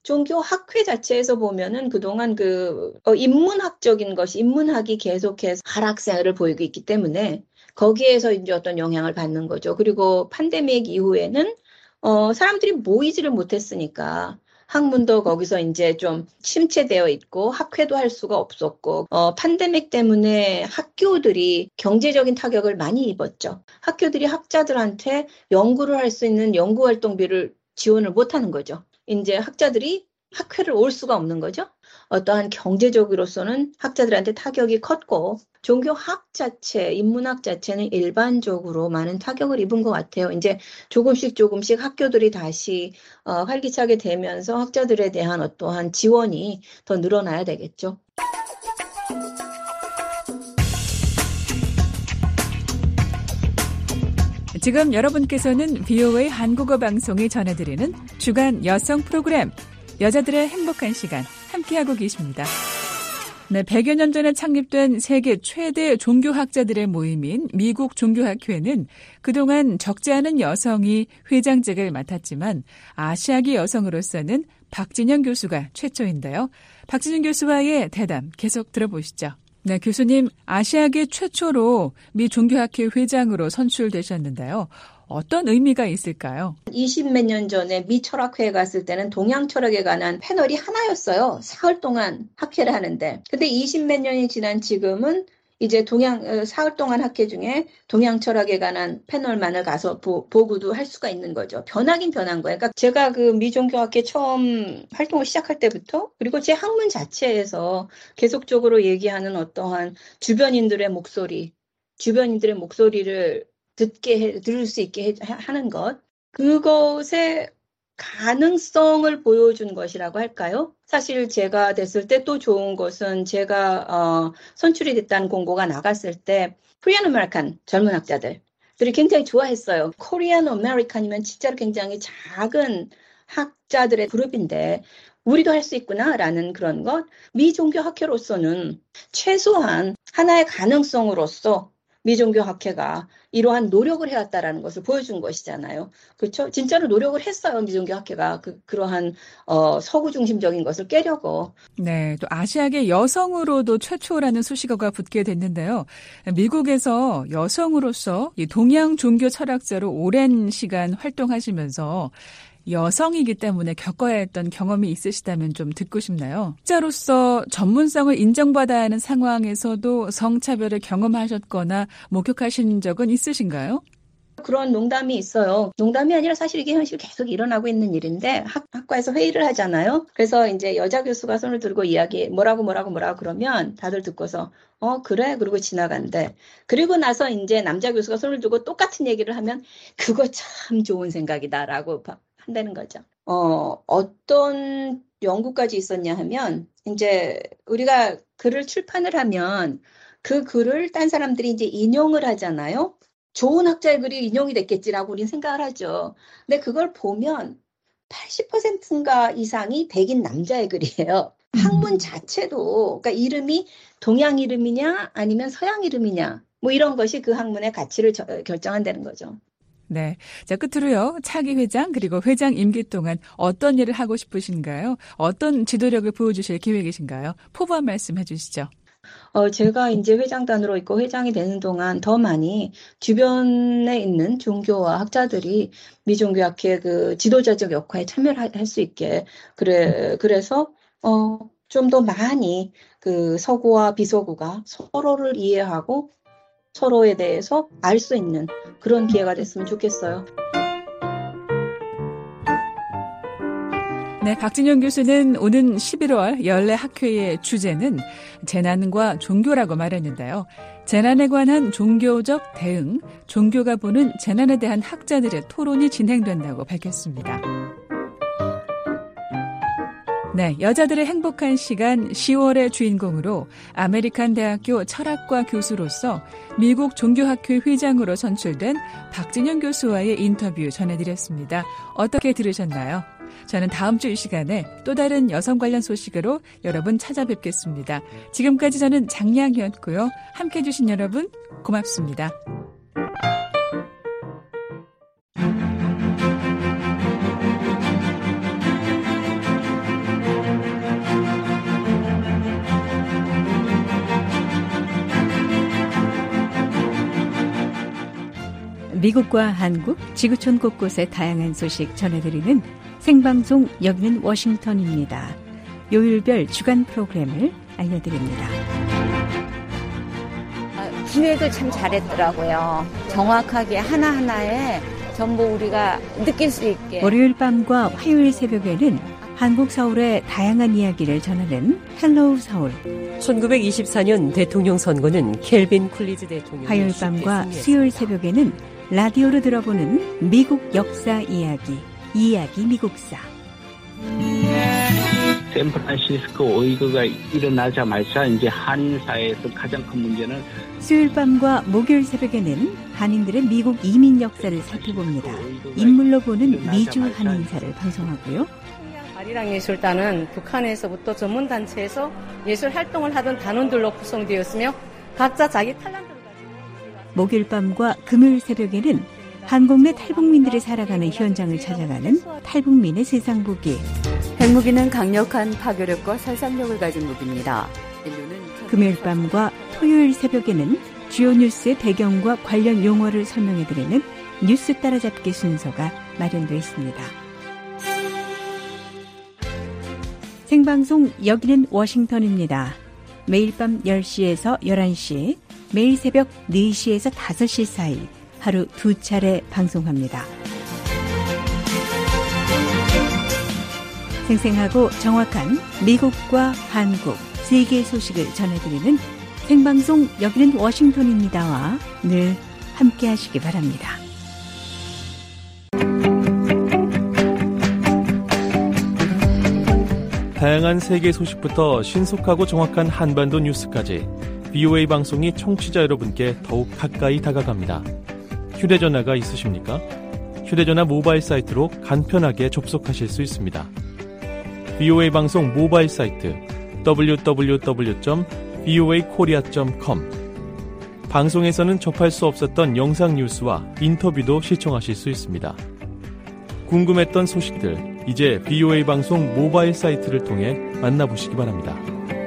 종교 학회 자체에서 보면은 그동안 그 어, 인문학적인 것이 인문학이 계속해서 하락세를 보이고 있기 때문에 거기에서 이제 어떤 영향을 받는 거죠. 그리고 팬데믹 이후에는 어, 사람들이 모이지를 못했으니까 학문도 거기서 이제 좀 침체되어 있고 학회도 할 수가 없었고 어, 팬데믹 때문에 학교들이 경제적인 타격을 많이 입었죠. 학교들이 학자들한테 연구를 할 수 있는 연구 활동비를 지원을 못하는 거죠. 이제 학자들이 학회를 올 수가 없는 거죠. 어떠한 경제적으로서는 학자들한테 타격이 컸고 종교학 자체, 인문학 자체는 일반적으로 많은 타격을 입은 것 같아요. 이제 조금씩 조금씩 학교들이 다시 어, 활기차게 되면서 학자들에 대한 어떠한 지원이 더 늘어나야 되겠죠. 지금 여러분께서는 비오에이 한국어 방송이 전해드리는 주간 여성 프로그램 여자들의 행복한 시간 함께하고 계십니다. 네, 백여 년 전에 창립된 세계 최대 종교학자들의 모임인 미국 종교학회는 그동안 적지 않은 여성이 회장직을 맡았지만 아시아계 여성으로서는 박진영 교수가 최초인데요. 박진영 교수와의 대담 계속 들어보시죠. 네, 교수님, 아시아계 최초로 미 종교학회 회장으로 선출되셨는데요. 어떤 의미가 있을까요? 이십몇 년 전에 미 철학회에 갔을 때는 동양 철학에 관한 패널이 하나였어요. 사흘 동안 학회를 하는데. 근데 이십몇 년이 지난 지금은 이제 동양, 사흘 동안 학회 중에 동양 철학에 관한 패널만을 가서 보, 보고도 할 수가 있는 거죠. 변하긴 변한 거예요. 그러니까 제가 그 미종교학회 처음 활동을 시작할 때부터 그리고 제 학문 자체에서 계속적으로 얘기하는 어떠한 주변인들의 목소리, 주변인들의 목소리를 듣게 해, 들을 수 있게 해, 하는 것, 그것의 가능성을 보여준 것이라고 할까요? 사실 제가 됐을 때 또 좋은 것은 제가 어, 선출이 됐다는 공고가 나갔을 때 코리안 아메리칸 젊은 학자들들이 굉장히 좋아했어요. 코리안 아메리칸이면 진짜로 굉장히 작은 학자들의 그룹인데 우리도 할 수 있구나라는 그런 것, 미종교학회로서는 최소한 하나의 가능성으로서 미종교학회가 이러한 노력을 해왔다라는 것을 보여준 것이잖아요. 그렇죠? 진짜로 노력을 했어요. 미종교학회가 그, 그러한 어, 서구 중심적인 것을 깨려고. 네, 또 아시아계 여성으로도 최초라는 수식어가 붙게 됐는데요. 미국에서 여성으로서 이 동양 종교 철학자로 오랜 시간 활동하시면서 여성이기 때문에 겪어야 했던 경험이 있으시다면 좀 듣고 싶나요? 학자로서 전문성을 인정받아야 하는 상황에서도 성차별을 경험하셨거나 목격하신 적은 있으신가요? 그런 농담이 있어요. 농담이 아니라 사실 이게 현실 계속 일어나고 있는 일인데 학, 학과에서 회의를 하잖아요. 그래서 이제 여자 교수가 손을 들고 이야기 뭐라고 뭐라고 뭐라고 그러면 다들 듣고서 어 그래? 그러고 지나간대. 그리고 나서 이제 남자 교수가 손을 들고 똑같은 얘기를 하면 그거 참 좋은 생각이다라고 한다는 거죠. 어, 어떤 연구까지 있었냐 하면, 이제 우리가 글을 출판을 하면 그 글을 딴 사람들이 이제 인용을 하잖아요. 좋은 학자의 글이 인용이 됐겠지라고 우리는 생각을 하죠. 근데 그걸 보면 팔십 퍼센트인가 이상이 백인 남자의 글이에요. 학문 자체도, 그러니까 이름이 동양 이름이냐 아니면 서양 이름이냐, 뭐 이런 것이 그 학문의 가치를 저, 결정한다는 거죠. 네. 자, 끝으로요. 차기 회장 그리고 회장 임기 동안 어떤 일을 하고 싶으신가요? 어떤 지도력을 보여주실 계획이신가요? 포부 한 말씀 해주시죠. 어, 제가 이제 회장단으로 있고 회장이 되는 동안 더 많이 주변에 있는 종교와 학자들이 미종교학회 그 지도자적 역할에 참여를 할 수 있게, 그래, 그래서, 어, 좀 더 많이 그 서구와 비서구가 서로를 이해하고 서로에 대해서 알 수 있는 그런 기회가 됐으면 좋겠어요. 네, 박진영 교수는 오는 십일월 연례 학회의 주제는 재난과 종교라고 말했는데요. 재난에 관한 종교적 대응, 종교가 보는 재난에 대한 학자들의 토론이 진행된다고 밝혔습니다. 네, 여자들의 행복한 시간 시월의 주인공으로 아메리칸 대학교 철학과 교수로서 미국 종교학회 회장으로 선출된 박진영 교수와의 인터뷰 전해드렸습니다. 어떻게 들으셨나요? 저는 다음 주 이 시간에 또 다른 여성 관련 소식으로 여러분 찾아뵙겠습니다. 지금까지 저는 장량이었고요. 함께해 주신 여러분 고맙습니다. 미국과 한국, 지구촌 곳곳의 다양한 소식 전해드리는 생방송 여기는 워싱턴입니다. 요일별 주간 프로그램을 알려드립니다. 기획을 참 잘했더라고요. 정확하게 하나하나에 전부 우리가 느낄 수 있게. 월요일 밤과 화요일 새벽에는 한국 서울의 다양한 이야기를 전하는 헬로우 서울. 천구백이십사 년 대통령 선거는 켈빈 쿨리즈 대통령이 화요일 밤과 수요일 새벽에는 라디오로 들어보는 미국 역사 이야기, 이야기 미국사. 샌프란시스코 의거가 일어나자마자 이제 한인 사회에서 가장 큰 문제는 수요일 밤과 목요일 새벽에는 한인들의 미국 이민 역사를 살펴봅니다. 인물로 보는 미주 한인사를 방송하고요. 아리랑예술단은 북한에서부터 전문단체에서 예술 활동을 하던 단원들로 구성되었으며 각자 자기 탤런트를 가지고 목요일 밤과 금요일 새벽에는 한국 내 탈북민들이 살아가는 현장을 찾아가는 탈북민의 세상 보기. 핵무기는 강력한 파괴력과 살상력을 가진 무기입니다. 금요일 밤과 토요일 새벽에는 주요 뉴스의 배경과 관련 용어를 설명해드리는 뉴스 따라잡기 순서가 마련되어 있습니다. 생방송 여기는 워싱턴입니다. 매일 밤 열 시에서 열한 시, 매일 새벽 네 시에서 다섯 시 사이 하루 두 차례 방송합니다. 생생하고 정확한 미국과 한국, 세계 소식을 전해드리는 생방송 여기는 워싱턴입니다와 늘 함께 하시기 바랍니다. 다양한 세계 소식부터 신속하고 정확한 한반도 뉴스까지 비오에이 방송이 청취자 여러분께 더욱 가까이 다가갑니다. 휴대전화가 있으십니까? 휴대전화 모바일 사이트로 간편하게 접속하실 수 있습니다. 비오에이 방송 모바일 사이트 더블유 더블유 더블유 점 비오에이 코리아 점 컴. 방송에서는 접할 수 없었던 영상 뉴스와 인터뷰도 시청하실 수 있습니다. 궁금했던 소식들, 이제 비오에이 방송 모바일 사이트를 통해 만나보시기 바랍니다.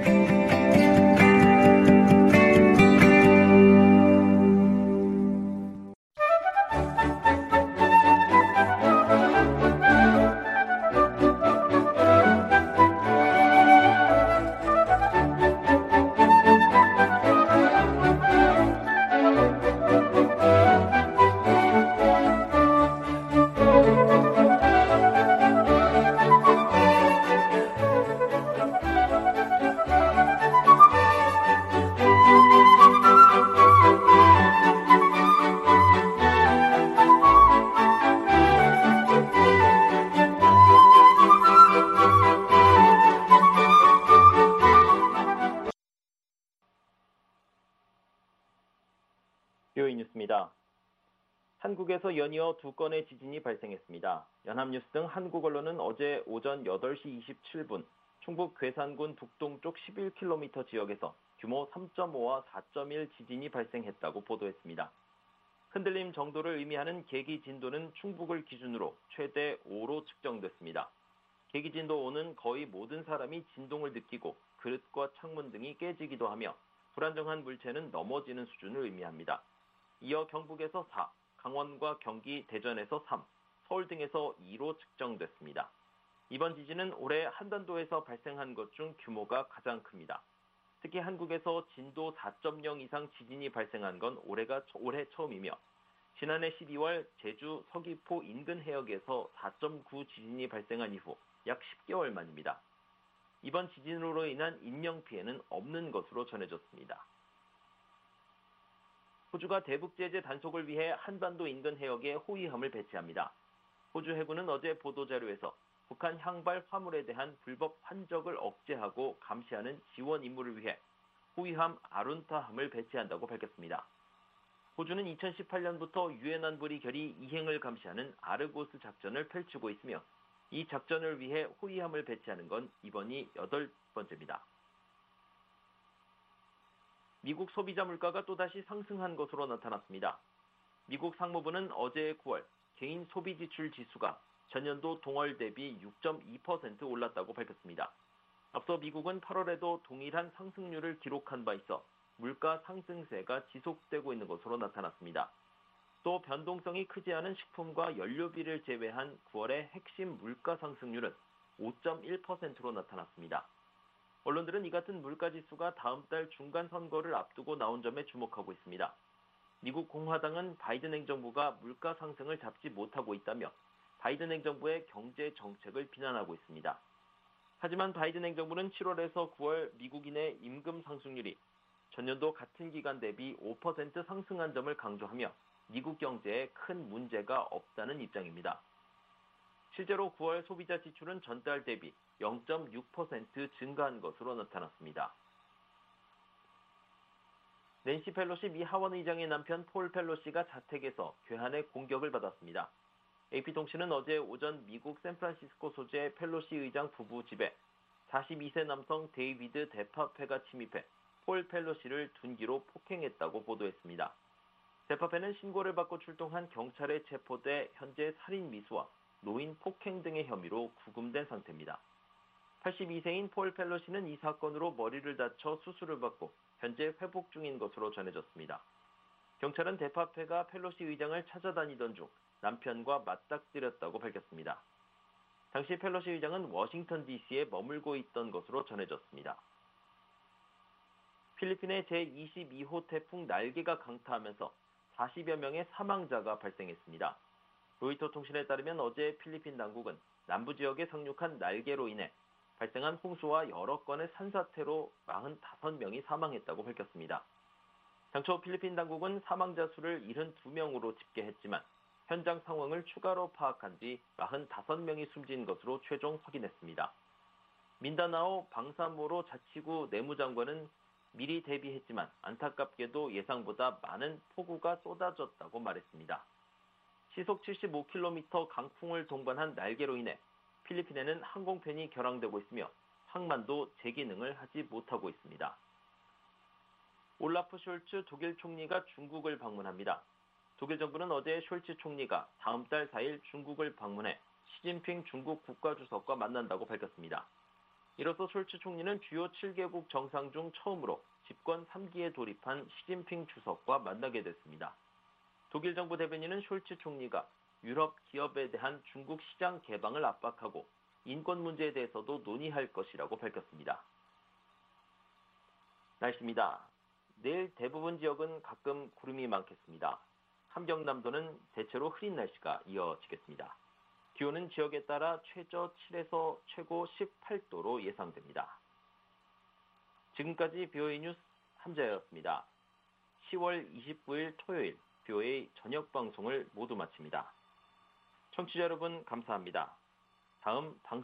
비오에이 뉴스입니다. 한국에서 연이어 두 건의 지진이 발생했습니다. 연합뉴스 등 한국 언론은 어제 오전 여덟 시 이십칠 분 충북 괴산군 북동쪽 십일 킬로미터 지역에서 규모 삼 점 오와 사 점 일 지진이 발생했다고 보도했습니다. 흔들림 정도를 의미하는 계기 진도는 충북을 기준으로 최대 오로 측정됐습니다. 계기 진도 오는 거의 모든 사람이 진동을 느끼고 그릇과 창문 등이 깨지기도 하며 불안정한 물체는 넘어지는 수준을 의미합니다. 이어 경북에서 사, 강원과 경기, 대전에서 삼, 서울 등에서 이로 측정됐습니다. 이번 지진은 올해 한반도에서 발생한 것 중 규모가 가장 큽니다. 특히 한국에서 진도 사 점 영 이상 지진이 발생한 건 올해가 올해 처음이며 지난해 십이월 제주 서귀포 인근 해역에서 사 점 구 지진이 발생한 이후 약 십 개월 만입니다. 이번 지진으로 인한 인명피해는 없는 것으로 전해졌습니다. 호주가 대북제재 단속을 위해 한반도 인근 해역에 호위함을 배치합니다. 호주 해군은 어제 보도자료에서 북한 향발 화물에 대한 불법 환적을 억제하고 감시하는 지원 임무를 위해 호위함 아룬타함을 배치한다고 밝혔습니다. 호주는 이천십팔 년부터 유엔 안보리 결의 이행을 감시하는 아르고스 작전을 펼치고 있으며 이 작전을 위해 호위함을 배치하는 건 이번이 여덟 번째입니다. 미국 소비자 물가가 또다시 상승한 것으로 나타났습니다. 미국 상무부는 어제 구월 개인 소비지출 지수가 전년도 동월 대비 육 점 이 퍼센트 올랐다고 밝혔습니다. 앞서 미국은 팔월에도 동일한 상승률을 기록한 바 있어 물가 상승세가 지속되고 있는 것으로 나타났습니다. 또 변동성이 크지 않은 식품과 연료비를 제외한 구월의 핵심 물가 상승률은 오 점 일 퍼센트로 나타났습니다. 언론들은 이 같은 물가지수가 다음 달 중간 선거를 앞두고 나온 점에 주목하고 있습니다. 미국 공화당은 바이든 행정부가 물가 상승을 잡지 못하고 있다며 바이든 행정부의 경제 정책을 비난하고 있습니다. 하지만 바이든 행정부는 칠월에서 구월 미국인의 임금 상승률이 전년도 같은 기간 대비 오 퍼센트 상승한 점을 강조하며 미국 경제에 큰 문제가 없다는 입장입니다. 실제로 구월 소비자 지출은 전달 대비 영 점 육 퍼센트 증가한 것으로 나타났습니다. 낸시 펠로시 미 하원 의장의 남편 폴 펠로시가 자택에서 괴한의 공격을 받았습니다. 에이피통신은 어제 오전 미국 샌프란시스코 소재 펠로시 의장 부부 집에 사십이 세 남성 데이비드 데파페가 침입해 폴 펠로시를 둔기로 폭행했다고 보도했습니다. 데파페는 신고를 받고 출동한 경찰에 체포돼 현재 살인 미수와 노인 폭행 등의 혐의로 구금된 상태입니다. 팔십이 세인 폴 펠로시는 이 사건으로 머리를 다쳐 수술을 받고 현재 회복 중인 것으로 전해졌습니다. 경찰은 데파페가 펠로시 의장을 찾아다니던 중 남편과 맞닥뜨렸다고 밝혔습니다. 당시 펠로시 의장은 워싱턴 디씨에 머물고 있던 것으로 전해졌습니다. 필리핀의 제이십이 호 태풍 날개가 강타하면서 사십여 명의 사망자가 발생했습니다. 로이터 통신에 따르면 어제 필리핀 당국은 남부 지역에 상륙한 날개로 인해 발생한 홍수와 여러 건의 산사태로 사십오 명이 사망했다고 밝혔습니다. 당초 필리핀 당국은 사망자 수를 칠십이 명으로 집계했지만 현장 상황을 추가로 파악한 뒤 사십오 명이 숨진 것으로 최종 확인했습니다. 민다나오 방사모로 자치구 내무장관은 미리 대비했지만 안타깝게도 예상보다 많은 폭우가 쏟아졌다고 말했습니다. 시속 칠십오 킬로미터 강풍을 동반한 날개로 인해 필리핀에는 항공편이 결항되고 있으며 항만도 재기능을 하지 못하고 있습니다. 올라프 숄츠 독일 총리가 중국을 방문합니다. 독일 정부는 어제 숄츠 총리가 다음 달 사 일 중국을 방문해 시진핑 중국 국가주석과 만난다고 밝혔습니다. 이로써 숄츠 총리는 주요 칠 개국 정상 중 처음으로 집권 삼 기에 돌입한 시진핑 주석과 만나게 됐습니다. 독일 정부 대변인은 숄츠 총리가 유럽 기업에 대한 중국 시장 개방을 압박하고 인권 문제에 대해서도 논의할 것이라고 밝혔습니다. 날씨입니다. 내일 대부분 지역은 가끔 구름이 많겠습니다. 함경남도는 대체로 흐린 날씨가 이어지겠습니다. 기온은 지역에 따라 최저 칠에서 최고 십팔 도로 예상됩니다. 지금까지 비오에이 뉴스 함자였습니다. 시월 이십구일 토요일 비오에이 저녁 방송을 모두 마칩니다. 청취자 여러분 감사합니다. 다음 방송